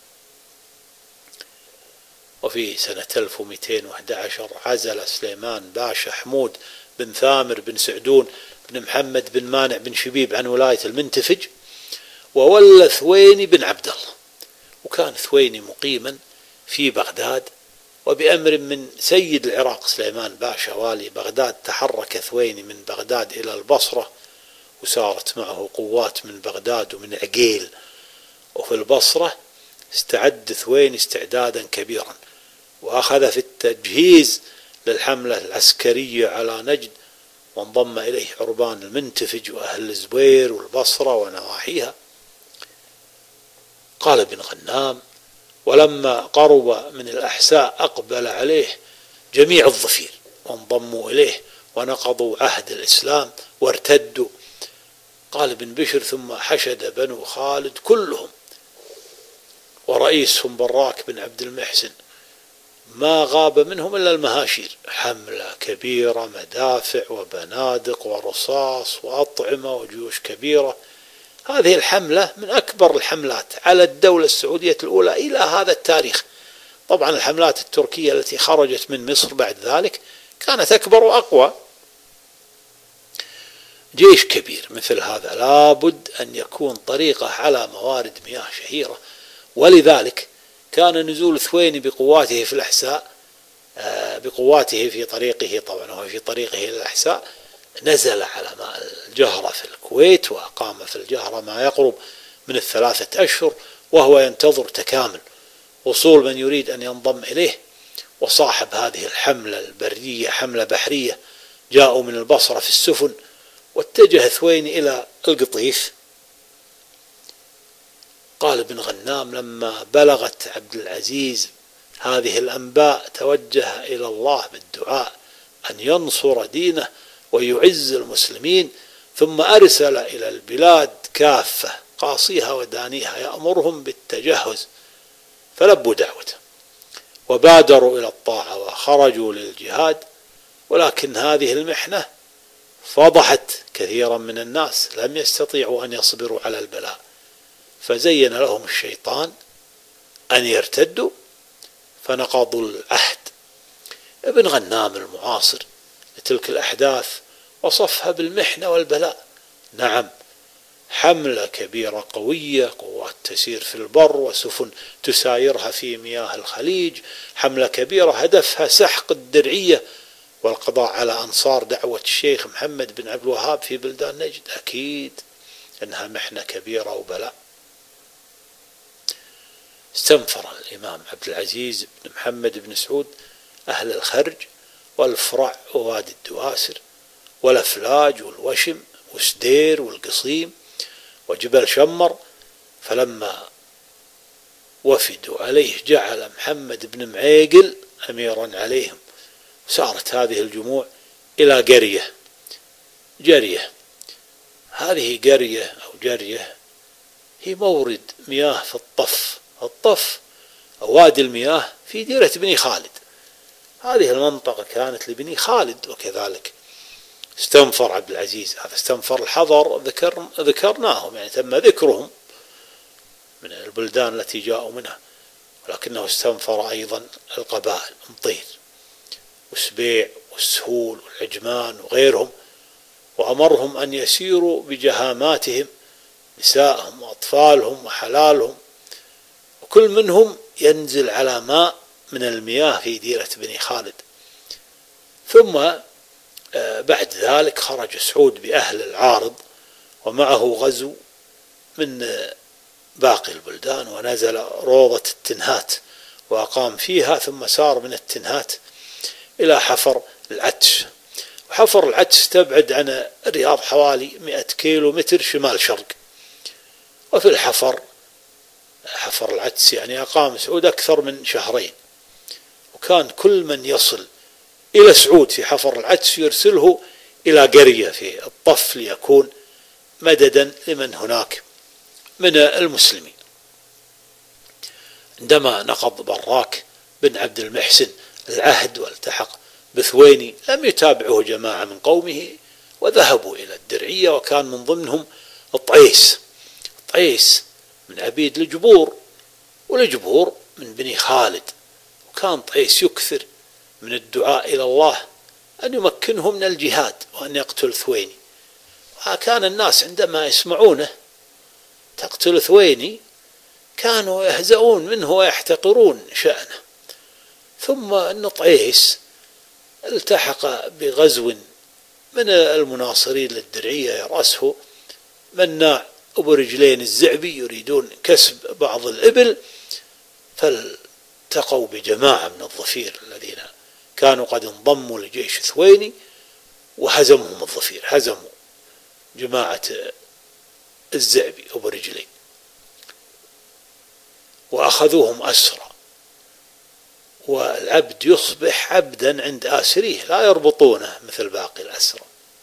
وفي سنة ألف ومئتين وأحد عشر عزل سليمان باشا حمود بن ثامر بن سعدون بن محمد بن مانع بن شبيب عن ولاية المنتفج، وولى ثويني بن عبد الله. وكان ثويني مقيما في بغداد، وبأمر من سيد العراق سليمان باشا والي بغداد تحرك ثويني من بغداد إلى البصرة، وسارت معه قوات من بغداد ومن عقيل. وفي البصرة استعد ثويني استعدادا كبيرا، وأخذ في التجهيز للحملة العسكرية على نجد، وانضم إليه عربان المنتفج وأهل الزبير والبصرة ونواحيها. قال ابن غنام: ولما قرب من الأحساء أقبل عليه جميع الظفير وانضموا إليه ونقضوا عهد الإسلام وارتدوا. قال ابن بشر: ثم حشد بنو خالد كلهم ورئيسهم براك بن عبد المحسن، ما غاب منهم إلا المهاشير، حملة كبيرة، مدافع وبنادق ورصاص وأطعمة وجيوش كبيرة. هذه الحملة من أكبر الحملات على الدولة السعودية الأولى إلى هذا التاريخ. طبعا الحملات التركية التي خرجت من مصر بعد ذلك كانت أكبر وأقوى. جيش كبير مثل هذا لابد أن يكون طريقه على موارد مياه شهيرة، ولذلك كان نزول ثويني بقواته في الأحساء بقواته في طريقه، طبعا هو في طريقه إلى الأحساء نزل على ماء الجهرة في الكويت، وأقام في الجهرة ما يقرب من الثلاثة أشهر، وهو ينتظر تكامل وصول من يريد أن ينضم إليه. وصاحب هذه الحملة البرية حملة بحرية، جاءوا من البصرة في السفن، واتجه ثويني إلى القطيف. قال ابن غنام: لما بلغت عبد العزيز هذه الأنباء توجه إلى الله بالدعاء أن ينصر دينه ويعز المسلمين، ثم أرسل إلى البلاد كافة قاصيها ودانيها يأمرهم بالتجهز، فلبوا دعوته وبادروا إلى الطاعة وخرجوا للجهاد. ولكن هذه المحنة فضحت كثيرا من الناس، لم يستطيعوا أن يصبروا على البلاء، فزين لهم الشيطان أن يرتدوا فنقضوا العهد. ابن غنام المعاصر لتلك الأحداث وصفها بالمحنة والبلاء. نعم، حملة كبيرة قوية، قوات تسير في البر وسفن تسايرها في مياه الخليج، حملة كبيرة هدفها سحق الدرعية والقضاء على أنصار دعوة الشيخ محمد بن عبد الوهاب في بلدان نجد. أكيد أنها محنة كبيرة وبلاء. استنفر الإمام عبد العزيز بن محمد بن سعود أهل الخرج والفرع ووادي الدواسر والأفلاج والوشم وسدير والقصيم وجبل شمر، فلما وفدوا عليه جعل محمد بن معيقل أميرا عليهم، سارت هذه الجموع إلى قرية جرية. هذه قرية أو جرية هي مورد مياه في الطف. الطف أو وادي المياه في ديرة بني خالد. هذه المنطقة كانت لبني خالد، وكذلك استنفر عبد العزيز. هذا استنفر الحضر ذكر ذكرناهم، يعني تم ذكرهم من البلدان التي جاءوا منها، ولكنه استنفر أيضا القبائل مطير وسبيع والسهول والعجمان وغيرهم، وأمرهم أن يسيروا بجهاماتهم، نسائهم وأطفالهم وحلالهم، وكل منهم ينزل على ماء من المياه في ديرة بني خالد. ثم بعد ذلك خرج سعود بأهل العارض ومعه غزو من باقي البلدان، ونزل روضة التنهات وأقام فيها، ثم سار من التنهات إلى حفر العتش. وحفر العتش تبعد عن الرياض حوالي مئة كيلو متر شمال شرق. وفي الحفر حفر العتس يعني أقام سعود أكثر من شهرين، وكان كل من يصل إلى سعود في حفر العتس يرسله إلى قرية في الطف ليكون مددا لمن هناك من المسلمين. عندما نقض براك بن عبد المحسن العهد والتحق بثويني لم يتابعه جماعة من قومه وذهبوا إلى الدرعية، وكان من ضمنهم الطعيس. طعيس من عبيد لجبور، ولجبور من بني خالد. وكان طعيس يكثر من الدعاء إلى الله أن يمكنه من الجهاد وأن يقتل ثويني. وكان الناس عندما يسمعونه تقتل ثويني كانوا يهزؤون منه ويحتقرون شأنه. ثم أن طعيس التحق بغزو من المناصرين للدرعية يرأسه مناع أبو رجلين الزعبي، يريدون كسب بعض الإبل، فالتقوا بجماعة من الظفير الذين كانوا قد انضموا لجيش ثويني، وهزمهم الظفير، هزموا جماعة الزعبي أبو رجلين وأخذوهم أسرى. والعبد يصبح عبدا عند آسريه، لا يربطونه مثل باقي الأسرى.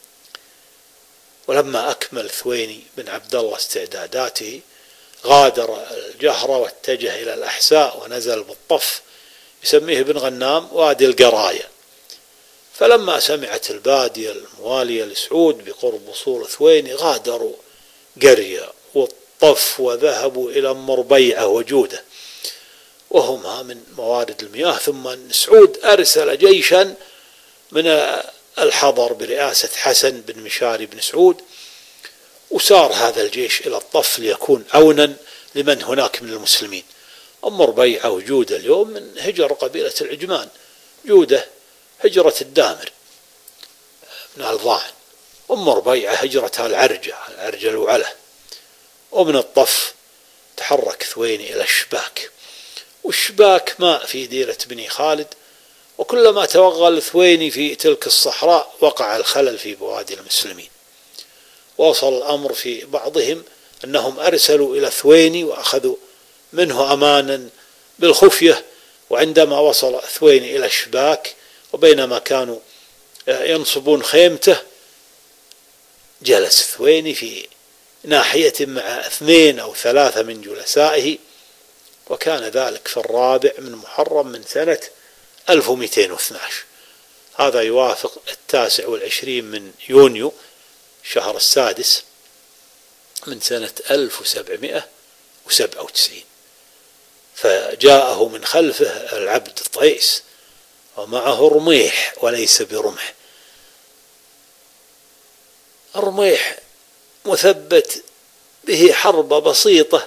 ولما أكمل ثويني بن عبد الله استعداداته غادر الجهرة واتجه إلى الأحساء، ونزل بالطف يسميه ابن غنام وادي القراية. فلما سمعت البادية الموالية لسعود بقرب وصول ثويني غادروا قرية والطف وذهبوا إلى أم ربيعة وجودة، وهما من موارد المياه. ثم سعود أرسل جيشا من الحضر برئاسة حسن بن مشاري بن سعود، وسار هذا الجيش إلى الطف ليكون عونا لمن هناك من المسلمين. أم ربيعة وجودة اليوم من هجر قبيلة العجمان، جودة هجرة الدامر من الضاعن، أم ربيعة هجرتها العرجة العرجة الوعلة. ومن الطف تحرك ثويني إلى الشباك، والشباك ماء في ديرة بني خالد، وكلما توغل ثويني في تلك الصحراء وقع الخلل في بوادي المسلمين. وصل الأمر في بعضهم أنهم أرسلوا إلى ثويني وأخذوا منه أمانا بالخفية، وعندما وصل ثويني إلى الشباك وبينما كانوا ينصبون خيمته جلس ثويني في ناحية مع اثنين أو ثلاثة من جلسائه، وكان ذلك في الرابع من محرم من سنة ألف ومئتين واثني عشر. هذا يوافق التاسع والعشرين من يونيو شهر السادس من سنة ألف وسبعمائة وسبعة وتسعين. فجاءه من خلفه العبد طعيس ومعه رميح وليس برمح. الرميح مثبت به حربة بسيطة،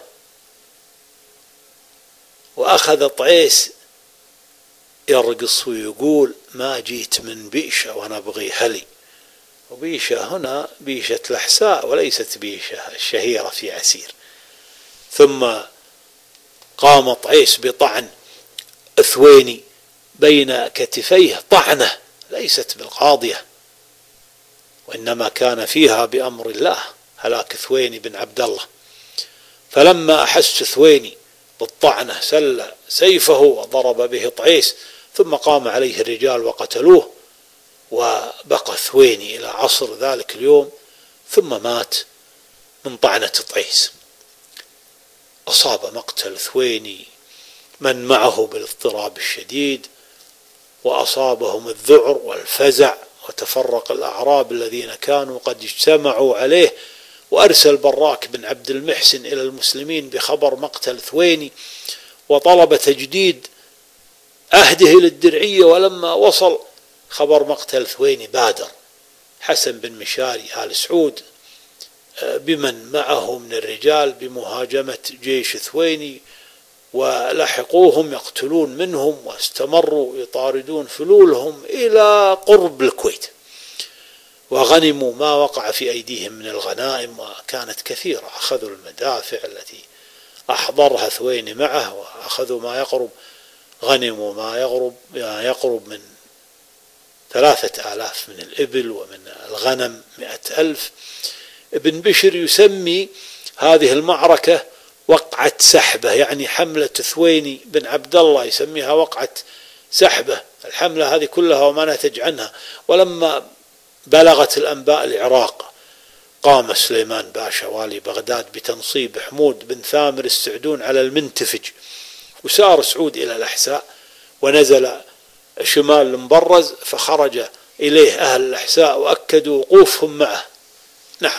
وأخذ طعيس يرقص ويقول: ما جيت من بيشة وأنا أبغي هلي. وبيشة هنا بيشة الأحساء وليست بيشة الشهيرة في عسير. ثم قام طعيس بطعن ثويني بين كتفيه، طعنة ليست بالقاضية، وإنما كان فيها بأمر الله هلاك ثويني بن عبد الله. فلما أحس ثويني بالطعنة سل سيفه وضرب به طعيس، ثم قام عليه الرجال وقتلوه، وبقى ثويني إلى عصر ذلك اليوم، ثم مات من طعنة طعيس. أصاب مقتل ثويني من معه بالاضطراب الشديد، وأصابهم الذعر والفزع، وتفرق الأعراب الذين كانوا قد اجتمعوا عليه، وأرسل براك بن عبد المحسن إلى المسلمين بخبر مقتل ثويني، وطلب تجديد عهده للدرعية. ولما وصل خبر مقتل ثويني بادر حسن بن مشاري آل سعود بمن معه من الرجال بمهاجمة جيش ثويني، ولحقوهم يقتلون منهم، واستمروا يطاردون فلولهم إلى قرب الكويت، وغنموا ما وقع في أيديهم من الغنائم، وكانت كثيرة. أخذوا المدافع التي أحضرها ثويني معه، وأخذوا ما يقرب غنموا ما يقرب ما يقرب من ثلاثة آلاف من الإبل، ومن الغنم مئة ألف. ابن بشر يسمي هذه المعركة وقعة سحبة، يعني حملة ثويني بن عبد الله يسميها وقعة سحبة، الحملة هذه كلها وما نتج عنها. ولما بلغت الأنباء العراق قام سليمان باشا والي بغداد بتنصيب حمود بن ثامر السعدون على المنتفج، وسار سعود إلى الأحساء، ونزل شمال المبرز، فخرج إليه أهل الأحساء وأكدوا وقوفهم معه. نعم.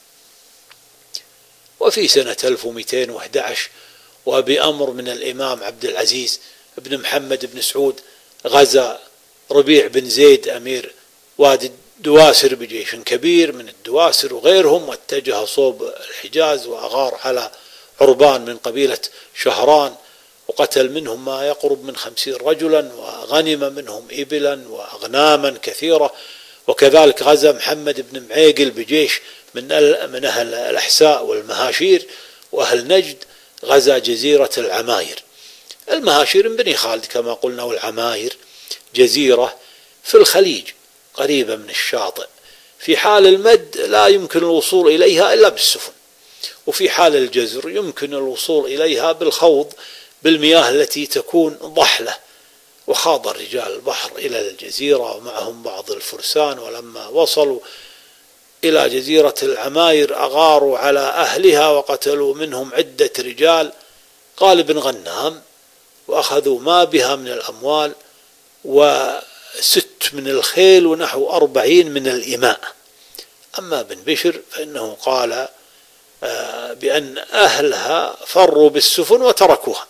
وفي سنة ألف ومئتين وأحد عشر وبأمر من الإمام عبد العزيز بن محمد بن سعود غزا ربيع بن زيد أمير وادي الدواسر بجيش كبير من الدواسر وغيرهم، واتجه صوب الحجاز، وأغار على عربان من قبيلة شهران، وقتل منهم ما يقرب من خمسين رجلا، وغنم منهم إبلا وأغناما كثيرة. وكذلك غزا محمد بن معيقل بجيش من من أهل الأحساء والمهاشير وأهل نجد، غزا جزيرة العماير. المهاشير من بني خالد كما قلنا، والعماير جزيرة في الخليج قريبة من الشاطئ، في حال المد لا يمكن الوصول إليها إلا بالسفن، وفي حال الجزر يمكن الوصول إليها بالخوض بالمياه التي تكون ضحلة. وخاض الرجال البحر إلى الجزيرة ومعهم بعض الفرسان، ولما وصلوا إلى جزيرة العماير أغاروا على أهلها وقتلوا منهم عدة رجال قال بن غنام، وأخذوا ما بها من الأموال وست من الخيل ونحو أربعين من الإماء. أما بن بشر فإنه قال بأن أهلها فروا بالسفن وتركوها.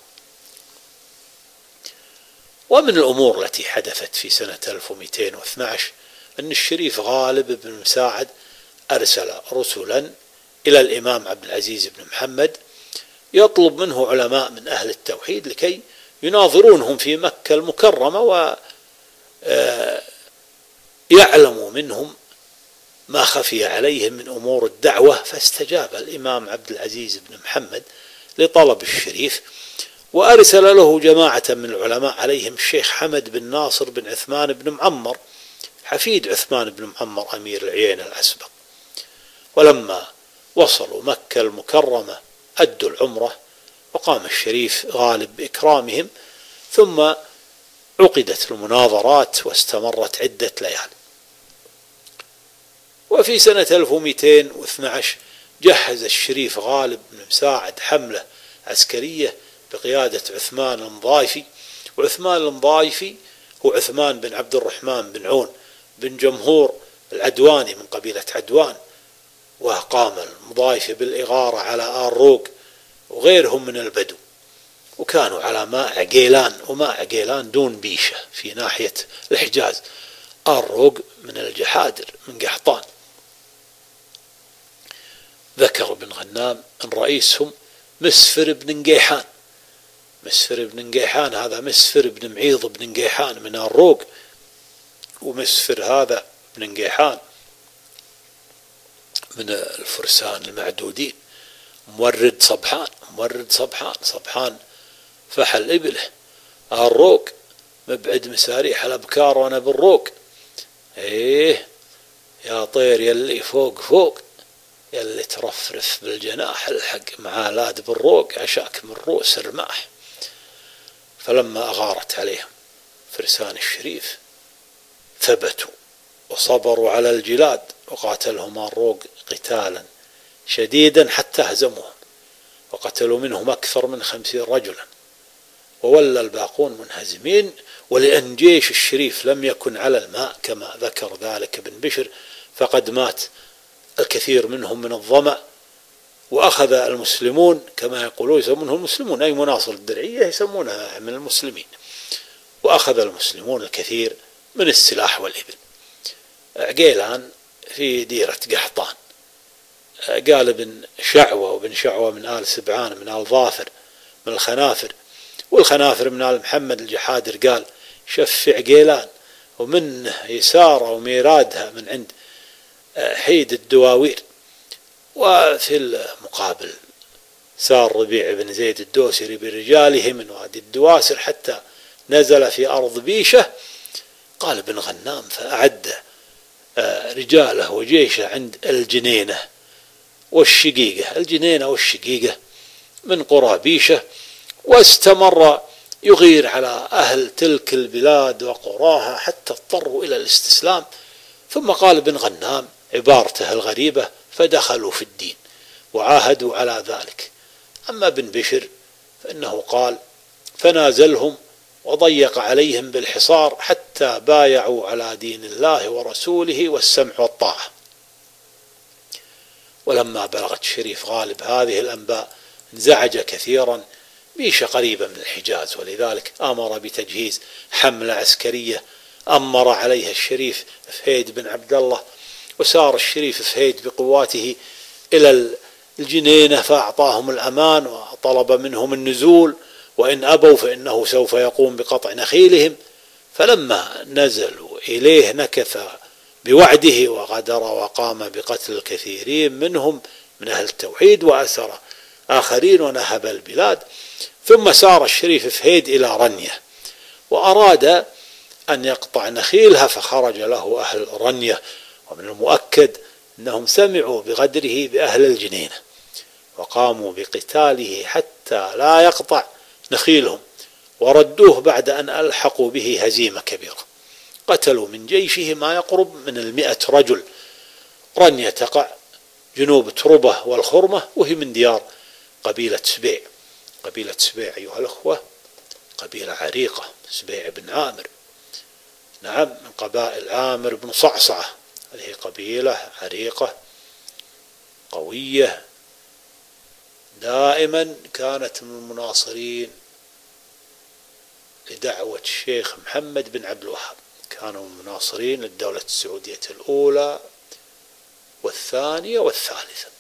ومن الأمور التي حدثت في سنة ألف ومئتين واثني عشر أن الشريف غالب بن مساعد أرسل رسلا إلى الإمام عبد العزيز بن محمد يطلب منه علماء من أهل التوحيد لكي يناظرونهم في مكة المكرمة ويعلموا منهم ما خفي عليهم من أمور الدعوة. فاستجاب الإمام عبد العزيز بن محمد لطلب الشريف، وأرسل له جماعة من العلماء عليهم الشيخ حمد بن ناصر بن عثمان بن معمر حفيد عثمان بن معمر أمير العيين الأسبق. ولما وصلوا مكة المكرمة أدوا العمرة، وقام الشريف غالب بإكرامهم، ثم عقدت المناظرات واستمرت عدة ليالي. وفي سنة ألف ومئتين واثني عشر جهز الشريف غالب بن مساعد حملة عسكرية بقيادة عثمان المضايفي. وعثمان المضايفي هو عثمان بن عبد الرحمن بن عون بن جمهور العدواني من قبيلة عدوان. وقام المضايفي بالإغارة على آل روق وغيرهم من البدو، وكانوا على ماء عقيلان، وماء عقيلان دون بيشة في ناحية الحجاز. آل روق من الجحادر من قحطان. ذكر ابن غنام أن رئيسهم مسفر بن نقيحان. مسفر بن نقيحان هذا مسفر بن معيض بن نقيحان من آل روق، ومسفر هذا بن نقيحان من الفرسان المعدودين. مورد صبحان مورد صبحان صبحان فحل إبله. آل روق مبعد مساريح الأبكار وأنا بالروق. إيه يا طير يلي فوق فوق، يلي ترفرف بالجناح الحق مع لاد بالروق، عشاك من رؤوس الرماح. فلما أغارت عليهم فرسان الشريف ثبتوا وصبروا على الجلاد، وقاتلهم الروق قتالا شديدا حتى هزموهم، وقتلوا منهم أكثر من خمسين رجلا، وولى الباقون منهزمين. ولأن جيش الشريف لم يكن على الماء كما ذكر ذلك ابن بشر، فقد مات الكثير منهم من الظمأ، وأخذ المسلمون كما يقولون يسمونهم المسلمون أي مناصر الدرعية يسمونها من المسلمين، وأخذ المسلمون الكثير من السلاح والإبل. عقيلان في ديرة قحطان، قال ابن شعوة، وابن شعوة من آل سبعان من آل ظافر من الخنافر، والخنافر من آل محمد الجحادر، قال شف عقيلان ومنه يسارة وميرادها من عند حيد الدواوير. وفي المقابل سار ربيع بن زيد الدوسري برجاله من وادي الدواسر حتى نزل في أرض بيشة، قال ابن غنام فأعد رجاله وجيشه عند الجنينة والشقيقة، الجنينة والشقيقة من قرى بيشة، واستمر يغير على أهل تلك البلاد وقراها حتى اضطروا إلى الاستسلام. ثم قال ابن غنام عبارته الغريبة فدخلوا في الدين وعاهدوا على ذلك. أما ابن بشر فإنه قال فنازلهم وضيق عليهم بالحصار حتى بايعوا على دين الله ورسوله والسمع والطاعة. ولما بلغت الشريف غالب هذه الأنباء انزعج كثيرا. بيشة قريبة من الحجاز، ولذلك أمر بتجهيز حملة عسكرية أمر عليها الشريف فهيد بن عبد الله. وسار الشريف فهيد بقواته إلى الجنينة فأعطاهم الأمان وطلب منهم النزول، وإن أبوا فإنه سوف يقوم بقطع نخيلهم. فلما نزلوا إليه نكث بوعده وغدر وقام بقتل الكثيرين منهم من أهل التوحيد وأسر آخرين ونهب البلاد. ثم سار الشريف فهيد إلى رنية وأراد أن يقطع نخيلها، فخرج له أهل رنية، ومن المؤكد أنهم سمعوا بغدره بأهل الجنينة وقاموا بقتاله حتى لا يقطع نخيلهم، وردوه بعد أن ألحقوا به هزيمة كبيرة. قتلوا من جيشه ما يقرب من المئة رجل. رنية تقع جنوب تربة والخرمة، وهي من ديار قبيلة سبيع. قبيلة سبيع أيها الأخوة قبيلة عريقة، سبيع بن عامر، نعم، من قبائل عامر بن صعصعة. هذه قبيلة عريقة قوية دائما كانت من المناصرين لدعوة الشيخ محمد بن عبد الوهاب، كانوا مناصرين للدولة السعودية الأولى والثانية والثالثة.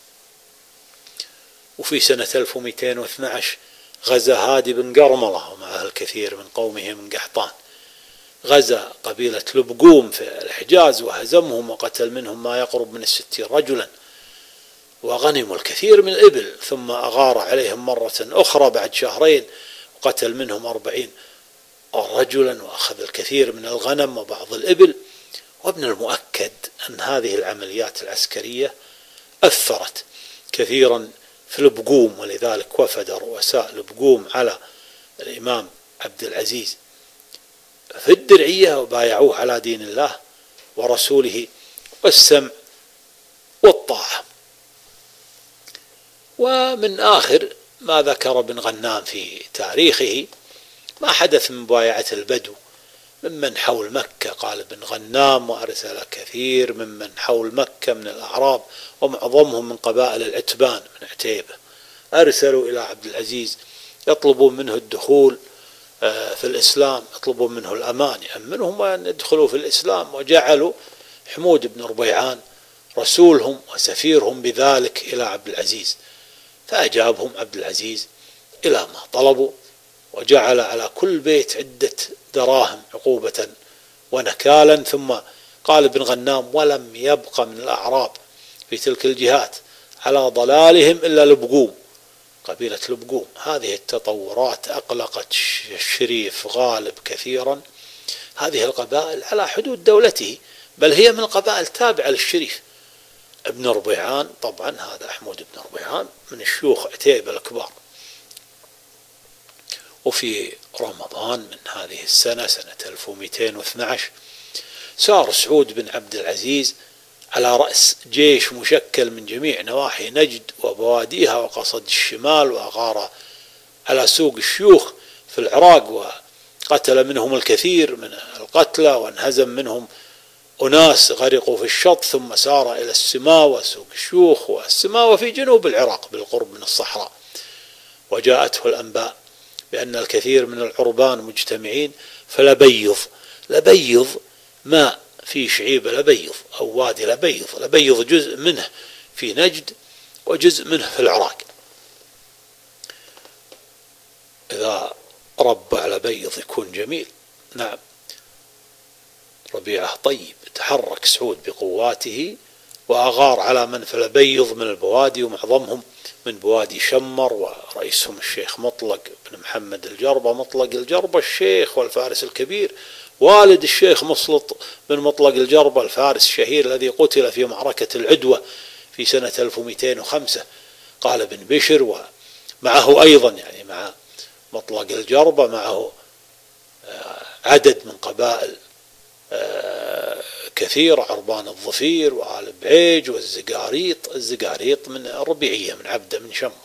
وفي سنة ألف ومئتين واثني عشر غزا هادي بن قرملة ومعه الكثير من قومه من قحطان، غزا قبيلة لبقوم في الحجاز وهزمهم وقتل منهم ما يقرب من الستين رجلا، وغنموا الكثير من الإبل. ثم أغار عليهم مرة أخرى بعد شهرين وقتل منهم أربعين رجلا وأخذ الكثير من الغنم وبعض الإبل. وابن المؤكد أن هذه العمليات العسكرية أثرت كثيرا في لبقوم، ولذلك وفد رؤساء لبقوم على الإمام عبد العزيز في الدرعية وبايعوه على دين الله ورسوله والسمع والطاعة. ومن آخر ما ذكر ابن غنام في تاريخه ما حدث من مبايعة البدو ممن حول مكة. قال ابن غنام وأرسل كثير ممن حول مكة من الأعراب ومعظمهم من قبائل العتبان من عتيبة، أرسلوا إلى عبد العزيز يطلبون منه الدخول في الإسلام، يطلبون منه الأمان، يأمنهم أن يدخلوا في الإسلام. وجعلوا حمود بن ربيعان رسولهم وسفيرهم بذلك إلى عبد العزيز، فأجابهم عبد العزيز إلى ما طلبوا، وجعل على كل بيت عدة دراهم عقوبة ونكالا. ثم قال ابن غنام ولم يبق من الأعراب في تلك الجهات على ضلالهم إلا لبقوم، قبيلة لبقوم. هذه التطورات أقلقت الشريف غالب كثيرا. هذه القبائل على حدود دولته، بل هي من القبائل تابعة للشريف. ابن ربيعان طبعا هذا حمود بن ربيعان من الشيوخ عتيبة الكبار. وفي رمضان من هذه السنة سنة ألف ومئتين واثني عشر سار سعود بن عبد العزيز على رأس جيش مشكل من جميع نواحي نجد وبواديها، وقصد الشمال وأغار على سوق الشيوخ في العراق، وقتل منهم الكثير من القتلى، وانهزم منهم أناس غرقوا في الشط، ثم سار إلى السماوة سوق الشيوخ، والسماوة في جنوب العراق بالقرب من الصحراء. وجاءته الأنباء بأن الكثير من العربان مجتمعين، فلبيض لبيض ماء في شعيب لبيض أو وادي لبيض، لبيض جزء منه في نجد وجزء منه في العراق. إذا ربع لبيض يكون جميل. نعم، ربيعه طيب. تحرك سعود بقواته وأغار على من في لبيض من البوادي، ومعظمهم من بوادي شمر، ورئيسهم الشيخ مطلق بن محمد الجربة. مطلق الجربة الشيخ والفارس الكبير، والد الشيخ مسلط بن مطلق الجربة الفارس الشهير الذي قتل في معركة العدوة في سنة ألف ومئتين وخمسة. قال بن بشر، ومعه أيضا يعني مع مطلق الجربة معه عدد من قبائل كثير، عربان الظفير وآل بعيج والزقاريط. الزقاريط من ربيعية من عبده من شمر.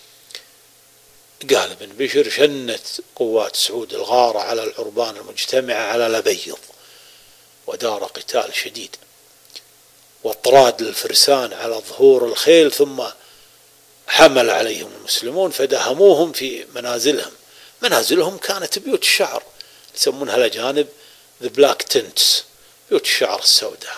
قال ابن بشر: شنت قوات سعود الغارة على العربان المجتمعة على لبيض، ودار قتال شديد، واطراد الفرسان على ظهور الخيل، ثم حمل عليهم المسلمون فدهموهم في منازلهم. منازلهم كانت بيوت الشعر، يسمونها الأجانب the black tents، بيوت الشعر السوداء.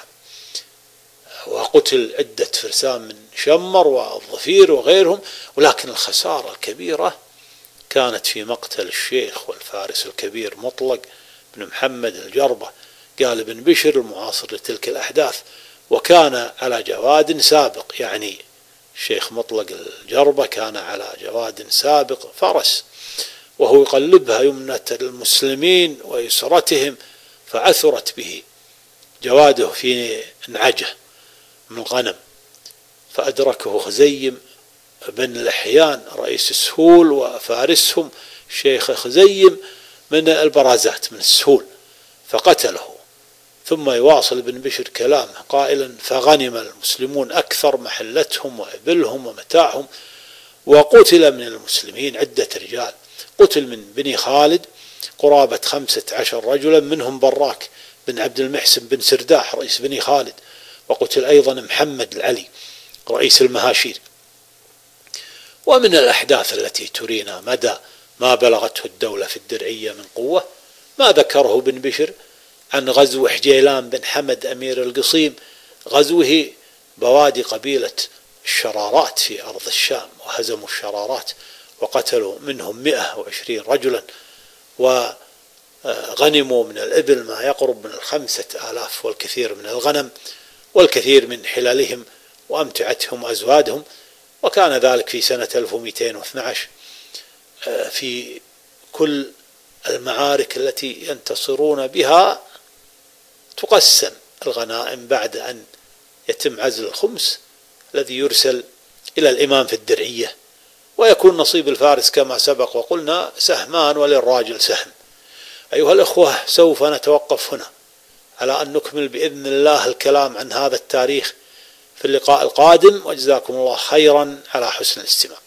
وقتل عدة فرسان من شمر والظفير وغيرهم، ولكن الخسارة الكبيرة كانت في مقتل الشيخ والفارس الكبير مطلق بن محمد الجربة. قال ابن بشر المعاصر لتلك الأحداث: وكان على جواد سابق، يعني الشيخ مطلق الجربة كان على جواد سابق فرس، وهو يقلبها يمنة المسلمين ويسرتهم، فعثرت به جواده في نعجة من الغنم، فأدركه خزيم بن الأحيان رئيس السهول وفارسهم الشيخ خزيم من البرازات من السهول، فقتله. ثم يواصل ابن بشر كلامه قائلا: فغنم المسلمون أكثر محلتهم وإبلهم ومتاعهم، وقتل من المسلمين عدة رجال. قتل من بني خالد قرابة خمسة عشر رجلا، منهم براك بن عبد المحسن بن سرداح رئيس بني خالد، وقتل أيضا محمد العلي رئيس المهاشير. ومن الأحداث التي ترينا مدى ما بلغته الدولة في الدرعية من قوة ما ذكره ابن بشر عن غزو حجيلان بن حمد أمير القصيم، غزوه بوادي قبيلة الشرارات في أرض الشام، وهزموا الشرارات وقتلوا منهم مئة وعشرين رجلا، وغنموا من الإبل ما يقرب من الخمسة آلاف، والكثير من الغنم، والكثير من حلالهم وأمتعتهم وأزوادهم. وكان ذلك في سنة ألف ومئتين واثني عشر. في كل المعارك التي ينتصرون بها تقسم الغنائم بعد أن يتم عزل الخمس الذي يرسل إلى الإمام في الدرعية، ويكون نصيب الفارس كما سبق وقلنا سهمان وللراجل سهم. أيها الأخوة، سوف نتوقف هنا على أن نكمل بإذن الله الكلام عن هذا التاريخ في اللقاء القادم، وجزاكم الله خيرا على حسن الاستماع.